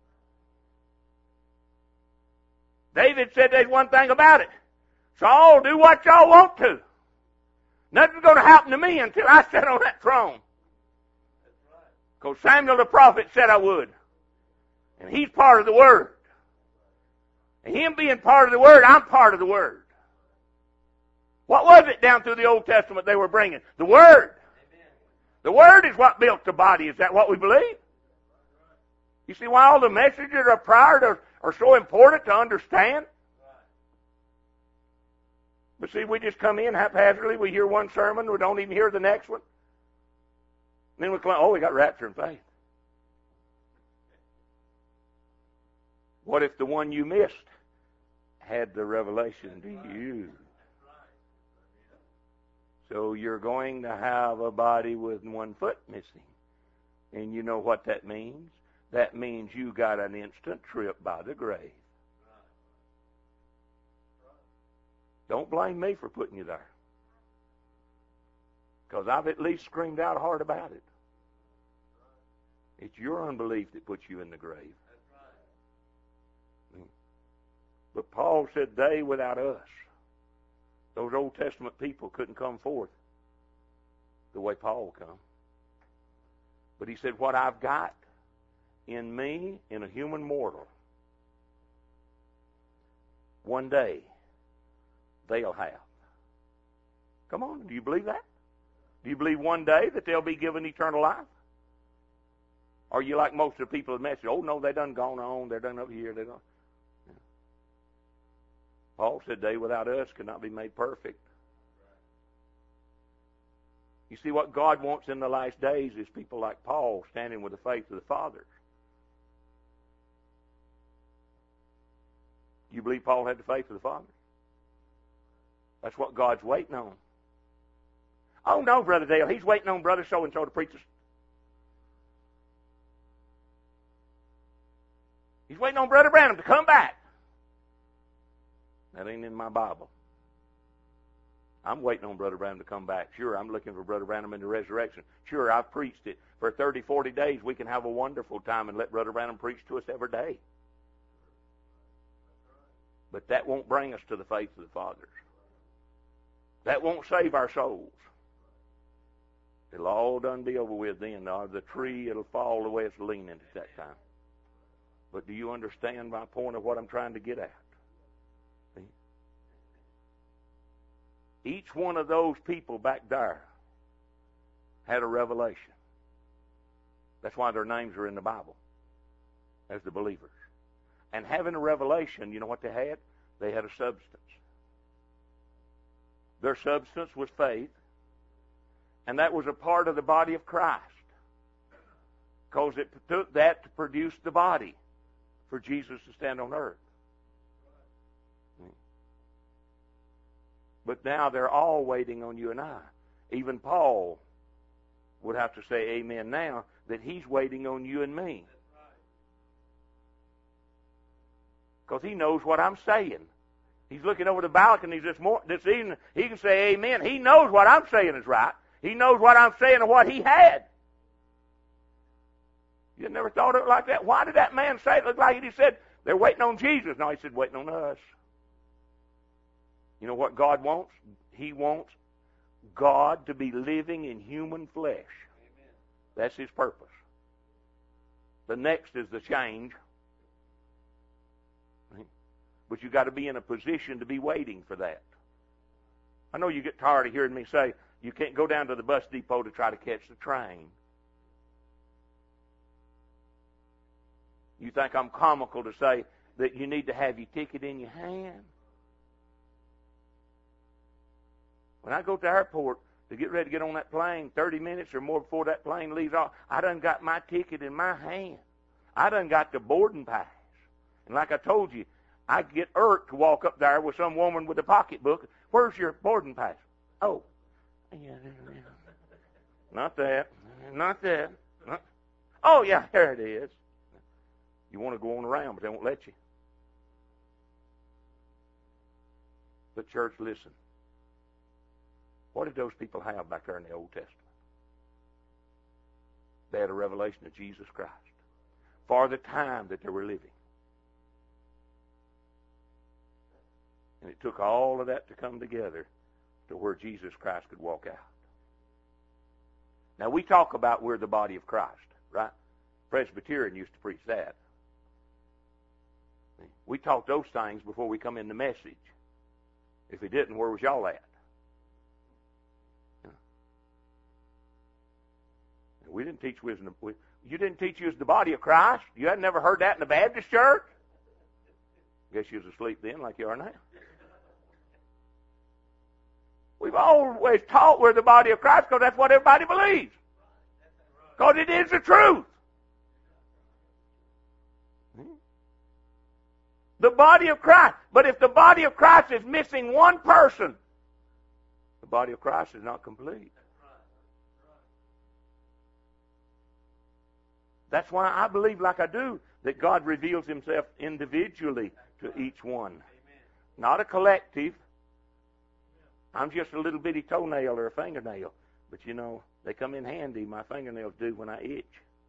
David said there's one thing about it. Saul, do what y'all want to. Nothing's going to happen to me until I sit on that throne. Because Samuel the prophet said I would. And he's part of the Word. And him being part of the Word, I'm part of the Word. What was it down through the Old Testament they were bringing? The Word. The Word is what built the body. Is that what we believe? You see why all the messages are prior are so important to understand? But see, we just come in haphazardly. We hear one sermon. We don't even hear the next one. And then we claim, oh, we got rapture and faith. What if the one you missed had the revelation to you? So you're going to have a body with one foot missing. And you know what that means? That means you got an instant trip by the grave. Don't blame me for putting you there. Because I've at least screamed out hard about it. It's your unbelief that puts you in the grave. But Paul said, they without us. Those Old Testament people couldn't come forth the way Paul will come. But he said, what I've got in me, in a human mortal, one day they'll have. Come on, do you believe that? Do you believe one day that they'll be given eternal life? Or are you like most of the people in the message? Oh, no, they done gone on. They're done up here. They done. Paul said, they without us could not be made perfect. You see, what God wants in the last days is people like Paul standing with the faith of the fathers. You believe Paul had the faith of the fathers? That's what God's waiting on. Oh, no, Brother Dale, he's waiting on Brother so-and-so to preach us. He's waiting on Brother Branham to come back. That ain't in my Bible. I'm waiting on Brother Branham to come back. Sure, I'm looking for Brother Branham in the resurrection. Sure, I've preached it. For 30, 40 days, we can have a wonderful time and let Brother Branham preach to us every day. But that won't bring us to the faith of the fathers. That won't save our souls. It'll all done be over with then. The tree, it'll fall the way it's leaning at that time. But do you understand my point of what I'm trying to get at? See? Each one of those people back there had a revelation. That's why their names are in the Bible as the believers. And having a revelation, you know what they had? They had a substance. Their substance was faith, and that was a part of the body of Christ, because it took that to produce the body for Jesus to stand on earth. But now they're all waiting on you and I. Even Paul would have to say amen now, that he's waiting on you and me. Because he knows what I'm saying. He's looking over the balcony this evening. He can say amen. He knows what I'm saying is right. He knows what I'm saying and what he had. You never thought of it like that? Why did that man say it? Looked like he said, they're waiting on Jesus. No, he said, waiting on us. You know what God wants? He wants God to be living in human flesh. Amen. That's his purpose. The next is the change. But you've got to be in a position to be waiting for that. I know you get tired of hearing me say, you can't go down to the bus depot to try to catch the train. You think I'm comical to say that you need to have your ticket in your hand? When I go to the airport to get ready to get on that plane, 30 minutes or more before that plane leaves off, I done got my ticket in my hand. I done got the boarding pass. And like I told you, I get irked to walk up there with some woman with a pocketbook. Where's your boarding pass? Oh. Not that. Not that. Oh, yeah, here it is. You want to go on around, but they won't let you. But church, listen. What did those people have back there in the Old Testament? They had a revelation of Jesus Christ for the time that they were living. And it took all of that to come together to where Jesus Christ could walk out. Now, we talk about we're the body of Christ, right? Presbyterian used to preach that. We taught those things before we come in the message. If we didn't, where was y'all at? We didn't teach wisdom. You didn't teach you as the body of Christ? You had never heard that in the Baptist church? Guess you was asleep then like you are now. We've always taught we're the body of Christ because that's what everybody believes. Because it is the truth. The body of Christ. But if the body of Christ is missing one person, the body of Christ is not complete. That's why I believe like I do that God reveals himself individually to each one. Not a collective. I'm just a little bitty toenail or a fingernail. But you know, they come in handy. My fingernails do when I itch.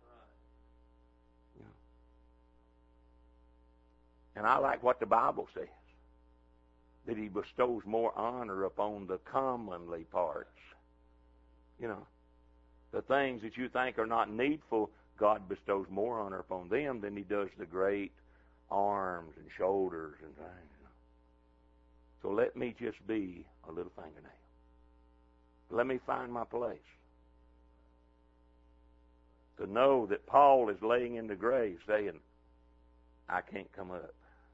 And I like what the Bible says. That he bestows more honor upon the commonly parts. You know, the things that you think are not needful, God bestows more honor upon them than he does the great arms and shoulders and things. So let me just be a little fingernail. Let me find my place. To know that Paul is laying in the grave saying, I can't come up.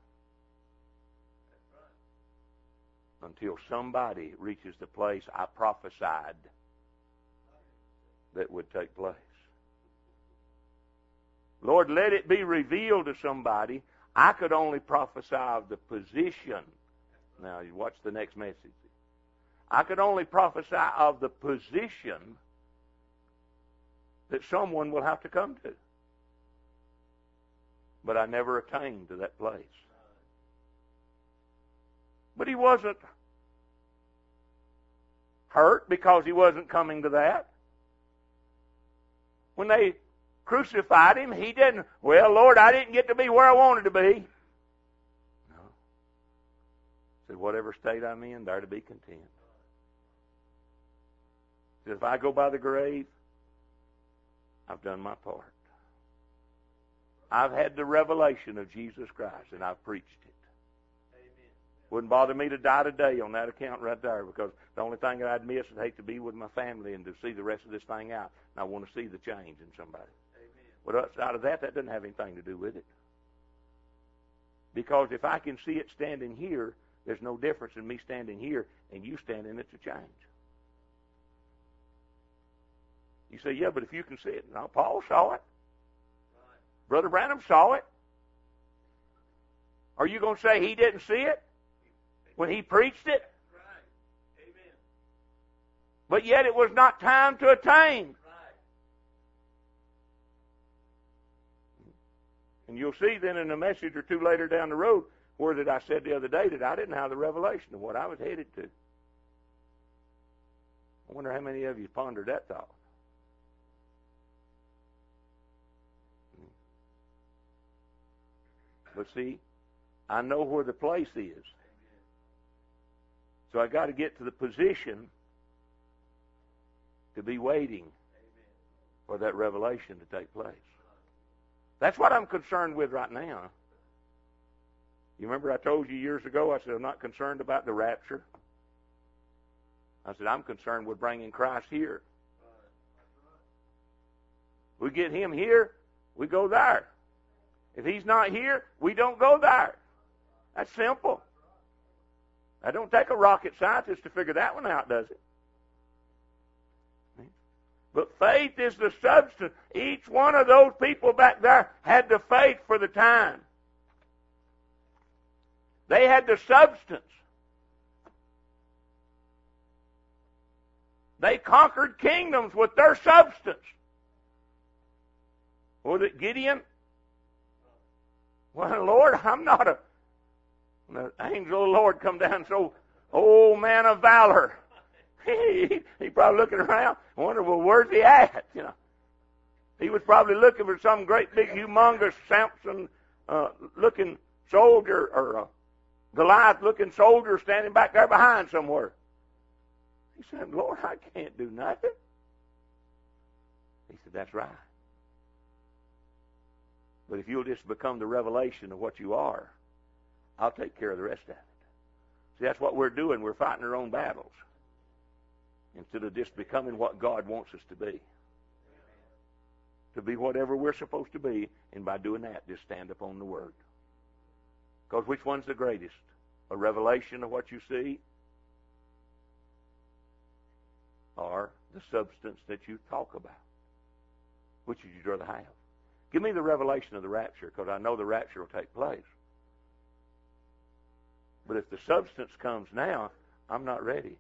Until somebody reaches the place I prophesied that would take place. Lord, let it be revealed to somebody. I could only prophesy of the position. Now, you watch the next message. I could only prophesy of the position that someone will have to come to. But I never attained to that place. But he wasn't hurt because he wasn't coming to that. When they crucified him, he didn't, well, Lord, I didn't get to be where I wanted to be. No. said, whatever state I'm in, there to be content. He said, if I go by the grave, I've done my part. I've had the revelation of Jesus Christ, and I've preached it. Amen. Wouldn't bother me to die today on that account right there, because the only thing that I'd miss is hate to be with my family and to see the rest of this thing out. And I want to see the change in somebody. Amen. But outside of that doesn't have anything to do with it. Because if I can see it standing here, there's no difference in me standing here and you standing at the change. You say, yeah, but if you can see it. No, Paul saw it. Brother Branham saw it. Are you going to say he didn't see it when he preached it? Right. Amen. But yet it was not time to attain. Right. And you'll see then in a message or two later down the road where that I said the other day that I didn't have the revelation of what I was headed to. I wonder how many of you pondered that thought. But see, I know where the place is. So I got to get to the position to be waiting for that revelation to take place. That's what I'm concerned with right now. You remember I told you years ago, I said I'm not concerned about the rapture. I said I'm concerned with bringing Christ here. We get him here, we go there. If he's not here, we don't go there. That's simple. That don't take a rocket scientist to figure that one out, does it? But faith is the substance. Each one of those people back there had the faith for the time. They had the substance. They conquered kingdoms with their substance. Was it Gideon? Well, Lord, I'm not a... The angel of the Lord come down and so, oh, man of valor. He probably looking around, wondering, well, where's he at? You know, he was probably looking for some great big, humongous Samson looking soldier or Goliath looking soldier standing back there behind somewhere. He said, Lord, I can't do nothing. He said, that's right. But if you'll just become the revelation of what you are, I'll take care of the rest of it. See, that's what we're doing. We're fighting our own battles instead of just becoming what God wants us to be. To be whatever we're supposed to be, and by doing that, just stand upon the Word. Because which one's the greatest? A revelation of what you see, or the substance that you talk about? Which would you rather have? Give me the revelation of the rapture, because I know the rapture will take place. But if the substance comes now, I'm not ready.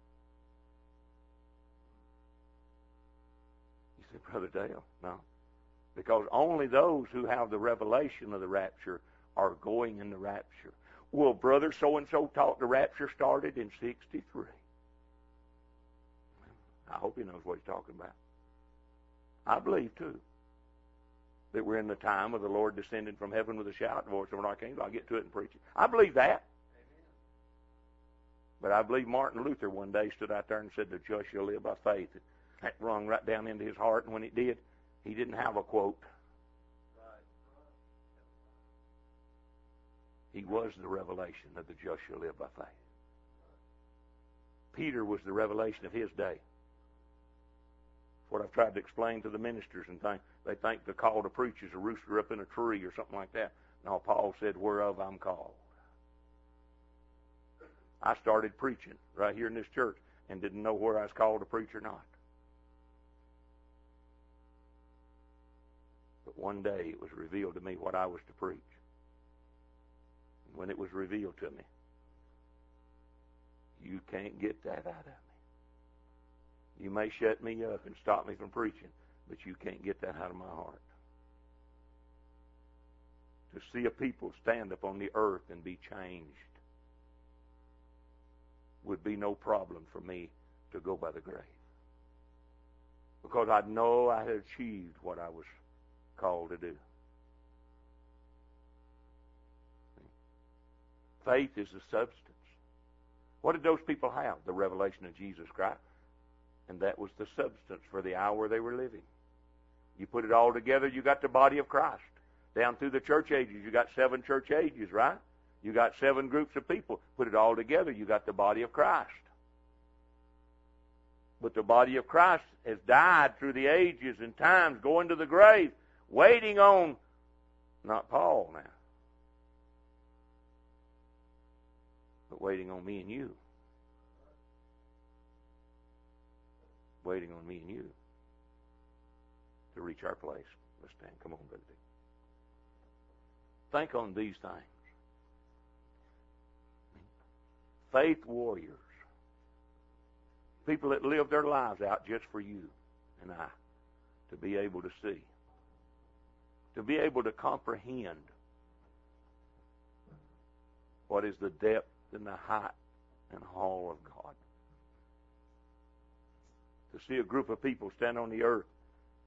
You say, Brother Dale, no. Because only those who have the revelation of the rapture are going in the rapture. Well, brother so-and-so taught the rapture started in 63. I hope he knows what he's talking about. I believe, too, that we're in the time of the Lord descending from heaven with a shout, the voice of an archangel. I'll get to it and preach it. I believe that. But I believe Martin Luther one day stood out there and said, the just shall live by faith. That rung right down into his heart, and when it did, he didn't have a quote. He was the revelation of the just shall live by faith. Peter was the revelation of his day. What I've tried to explain to the ministers and things. They think the call to preach is a rooster up in a tree or something like that. No, Paul said, whereof I'm called. I started preaching right here in this church and didn't know where I was called to preach or not. But one day it was revealed to me what I was to preach. And when it was revealed to me, you can't get that out of me. You may shut me up and stop me from preaching, but you can't get that out of my heart. To see a people stand up on the earth and be changed would be no problem for me to go by the grave. Because I know I had achieved what I was called to do. Faith is the substance. What did those people have? The revelation of Jesus Christ. And that was the substance for the hour they were living. You put it all together, you got the body of Christ. Down through the church ages, you got 7 church ages, right? You got 7 groups of people. Put it all together, you got the body of Christ. But the body of Christ has died through the ages and times, going to the grave, waiting on, not Paul now, but waiting on me and you. Waiting on me and you to reach our place. Let's stand. Come on, Brother Dick. Think on these things. Faith warriors. People that live their lives out just for you and I to be able to see. To be able to comprehend what is the depth and the height and haul of God. To see a group of people stand on the earth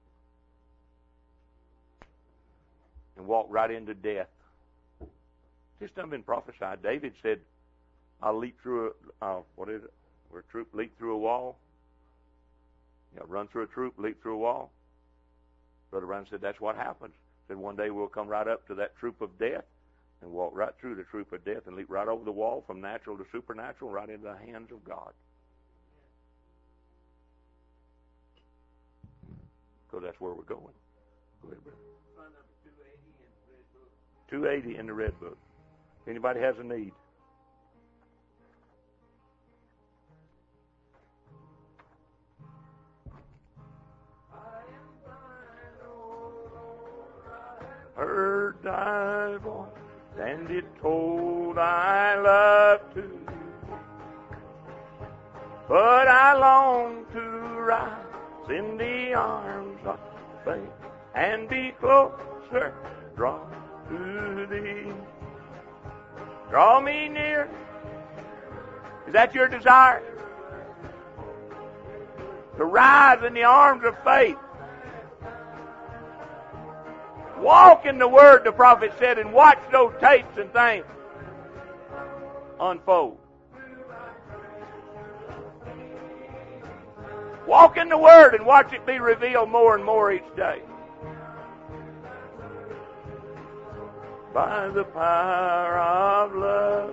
and walk right into death. Just done been prophesied. David said, I'll leap through where a troop leap through a wall. You know, run through a troop, leap through a wall. Brother Ryan said that's what happens. He said one day we'll come right up to that troop of death and walk right through the troop of death and leap right over the wall from natural to supernatural, right into the hands of God. Because that's where we're going. Go ahead, brother. 280 in the Red Book. If anybody has a need. Heard thy voice, and it told thy love to me. But I long to rise in the arms of faith and be closer drawn to thee. Draw me near. Is that your desire? To rise in the arms of faith. Walk in the Word, the prophet said, and watch those tapes and things unfold. Walk in the Word and watch it be revealed more and more each day. By the power of love,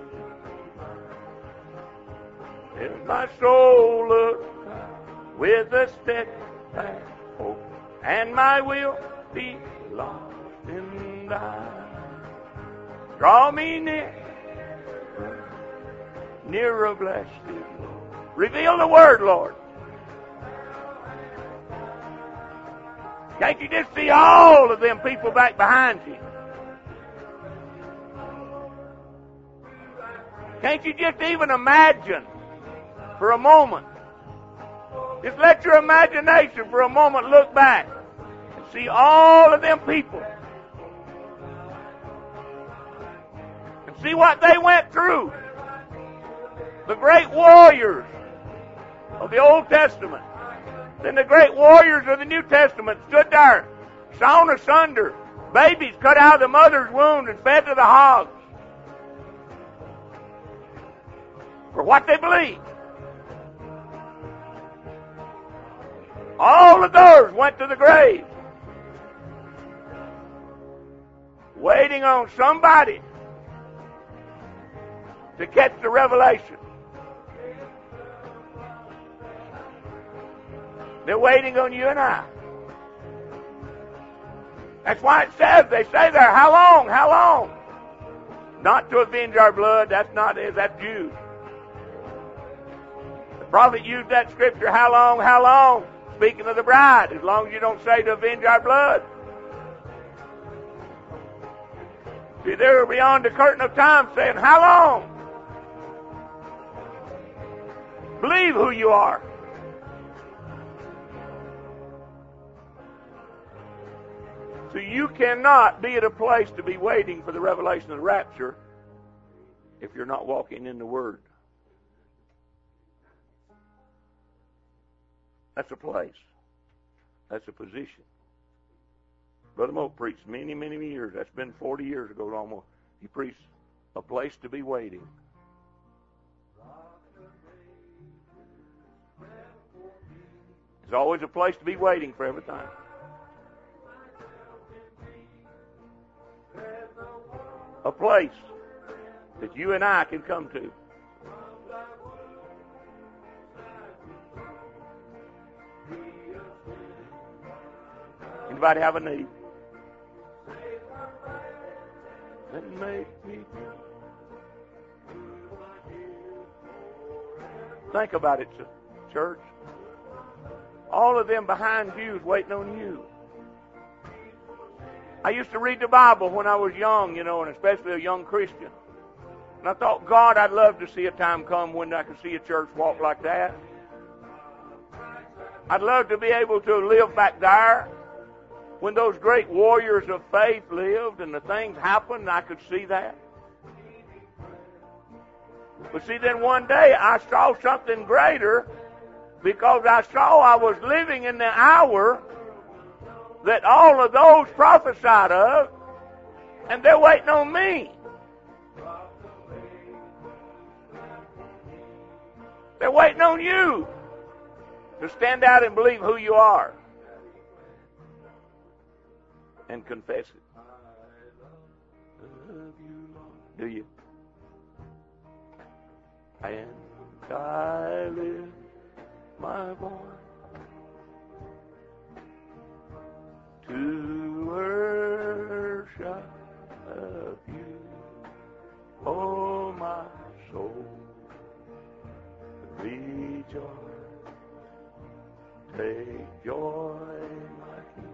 in my soul look with a steadfast hope, and my will be lost in thine. Draw me nearer, blessed Lord. Reveal the Word, Lord. Can't you just see all of them people back behind you? Can't you just even imagine for a moment? Just let your imagination for a moment look back and see all of them people. And see what they went through. The great warriors of the Old Testament. Then the great warriors of the New Testament stood there, sawn asunder, babies cut out of the mother's womb and fed to the hogs. For what they believed. All of those went to the grave, waiting on somebody to catch the revelation. They're waiting on you and I. That's why it says, they say there, how long, how long? Not to avenge our blood, that's not it, that's Jews. The prophet used that scripture, how long, how long? Speaking of the bride, as long as you don't say to avenge our blood. See, they're beyond the curtain of time saying, how long? Believe who you are. So you cannot be at a place to be waiting for the revelation of the rapture if you're not walking in the Word. That's a place. That's a position. Brother Mo preached many, many years. That's been 40 years ago almost. He preached a place to be waiting. There's always a place to be waiting for everything. A place that you and I can come to. Anybody have a need? That make me think about it, church. All of them behind you is waiting on you. I used to read the Bible when I was young, and especially a young Christian. And I thought, God, I'd love to see a time come when I could see a church walk like that. I'd love to be able to live back there when those great warriors of faith lived and the things happened. I could see that. But see, then one day I saw something greater, because I saw I was living in the hour that all of those prophesied of, and they're waiting on me. They're waiting on you to stand out and believe who you are and confess it. Do you? And I live my voice to worship you, oh my soul, rejoice, take joy, my King.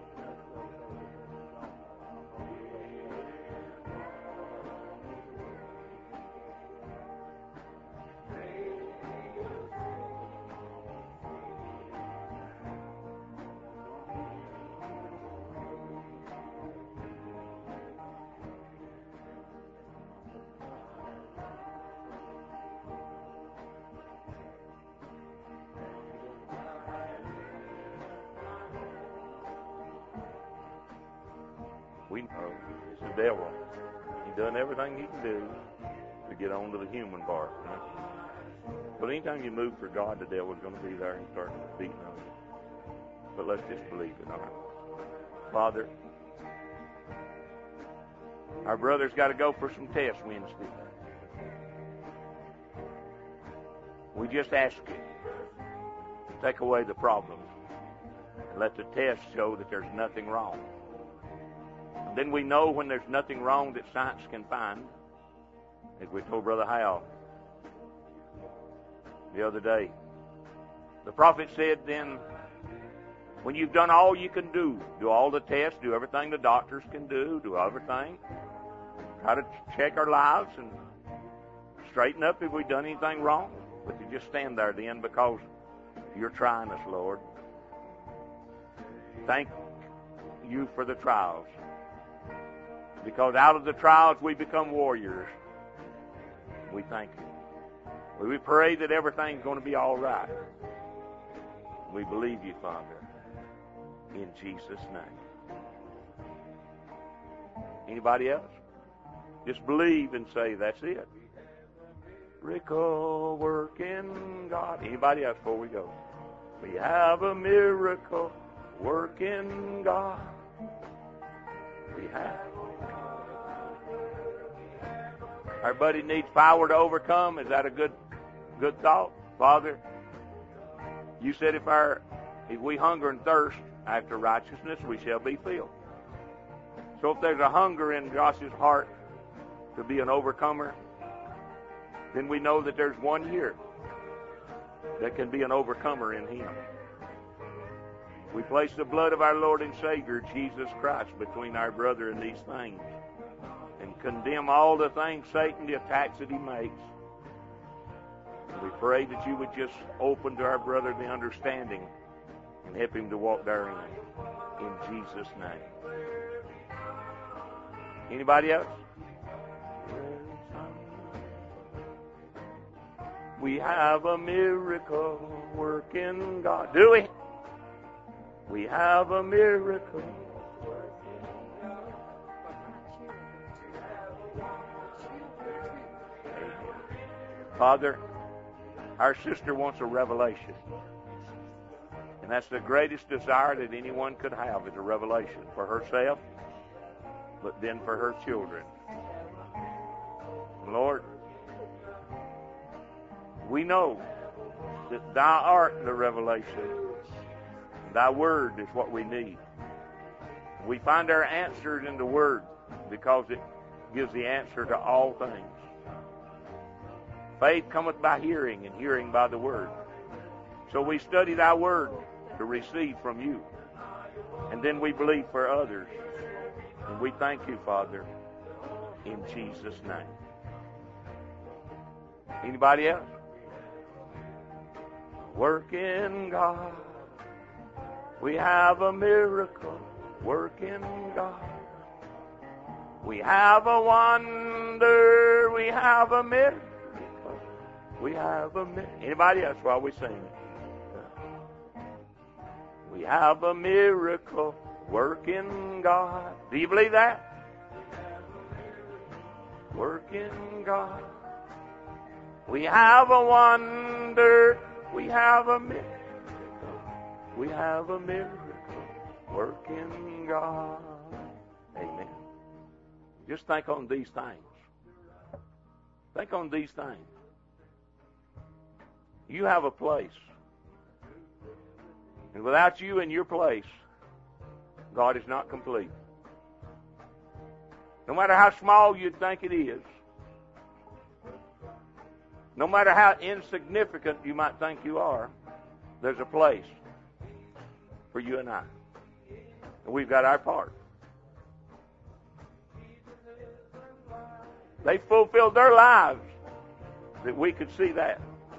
We know it's the devil. He's done everything he can do to get onto the human bar. But anytime you move for God, the devil's going to be there and start beating on you. But let's just believe it, all right? Father, our brother's got to go for some tests Wednesday. We just ask you to take away the problems and let the test show that there's nothing wrong. And then we know when there's nothing wrong that science can find. As we told Brother Hal the other day, the prophet said then, when you've done all you can do all the tests, do everything the doctors can do everything, try to check our lives and straighten up if we've done anything wrong. But you just stand there then because you're trying us, Lord. Thank you for the trials. Because out of the trials we become warriors. We thank you. We pray that everything's going to be all right. We believe you, Father. In Jesus' name. Anybody else? Just believe and say, that's it. Miracle working God. Anybody else before we go? We have a miracle working God. We have. Everybody needs power to overcome. Is that a good thought? Father, you said if we hunger and thirst after righteousness, we shall be filled. So if there's a hunger in Josh's heart to be an overcomer, then we know that there's one here that can be an overcomer in him. We place the blood of our Lord and Savior, Jesus Christ, between our brother and these things, and condemn all the things, Satan, the attacks that he makes. And we pray that you would just open to our brother the understanding and help him to walk therein. In Jesus' name. Anybody else? We have a miracle working God. Do we? We have a miracle. Father, our sister wants a revelation. And that's the greatest desire that anyone could have, is a revelation for herself, but then for her children. Lord, we know that Thou art the revelation. Thy Word is what we need. We find our answers in the Word because it gives the answer to all things. Faith cometh by hearing, and hearing by the Word. So we study Thy Word to receive from You. And then we believe for others. And we thank You, Father, in Jesus' name. Anybody else? Working God. We have a miracle. Working God. We have a wonder. We have a miracle. We have a miracle. Anybody else while we sing it? We have a miracle. Working God. Do you believe that? Working God. We have a wonder. We have a miracle. We have a miracle. Working God. Amen. Just think on these things. Think on these things. You have a place. And without you in your place, God is not complete. No matter how small you think it is, no matter how insignificant you might think you are, there's a place for you and I. And we've got our part. They fulfilled their lives that we could see that.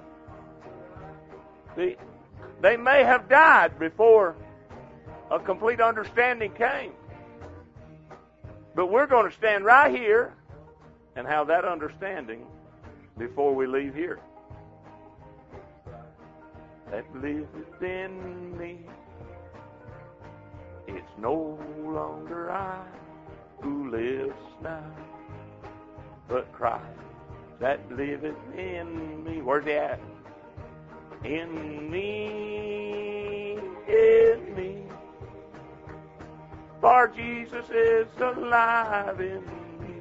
They may have died before a complete understanding came. But we're going to stand right here and have that understanding before we leave here. That liveth in me. It's no longer I who lives now, but Christ that liveth in me. Where's he at? In me, in me. For Jesus is alive in me.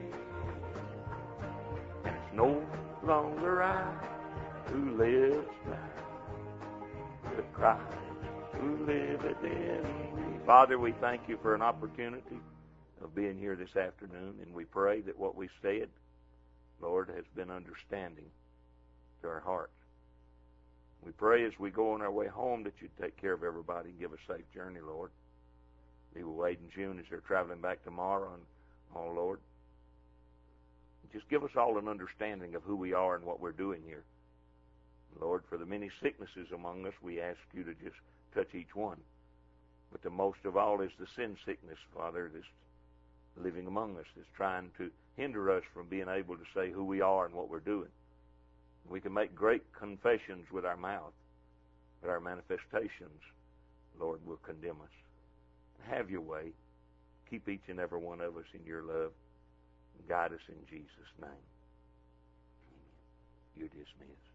And it's no longer I who lives now, but Christ who liveth in me. Father, we thank You for an opportunity of being here this afternoon, and we pray that what we said, Lord, has been understanding to our hearts. We pray as we go on our way home that You'd take care of everybody and give a safe journey, Lord. Be with Wade and June as they're traveling back tomorrow, and oh, Lord, just give us all an understanding of who we are and what we're doing here. Lord, for the many sicknesses among us, we ask You to just touch each one. But the most of all is the sin sickness, Father, that's living among us, that's trying to hinder us from being able to say who we are and what we're doing. We can make great confessions with our mouth, but our manifestations, Lord, will condemn us. Have Your way. Keep each and every one of us in Your love. Guide us in Jesus' name. Amen. You're dismissed.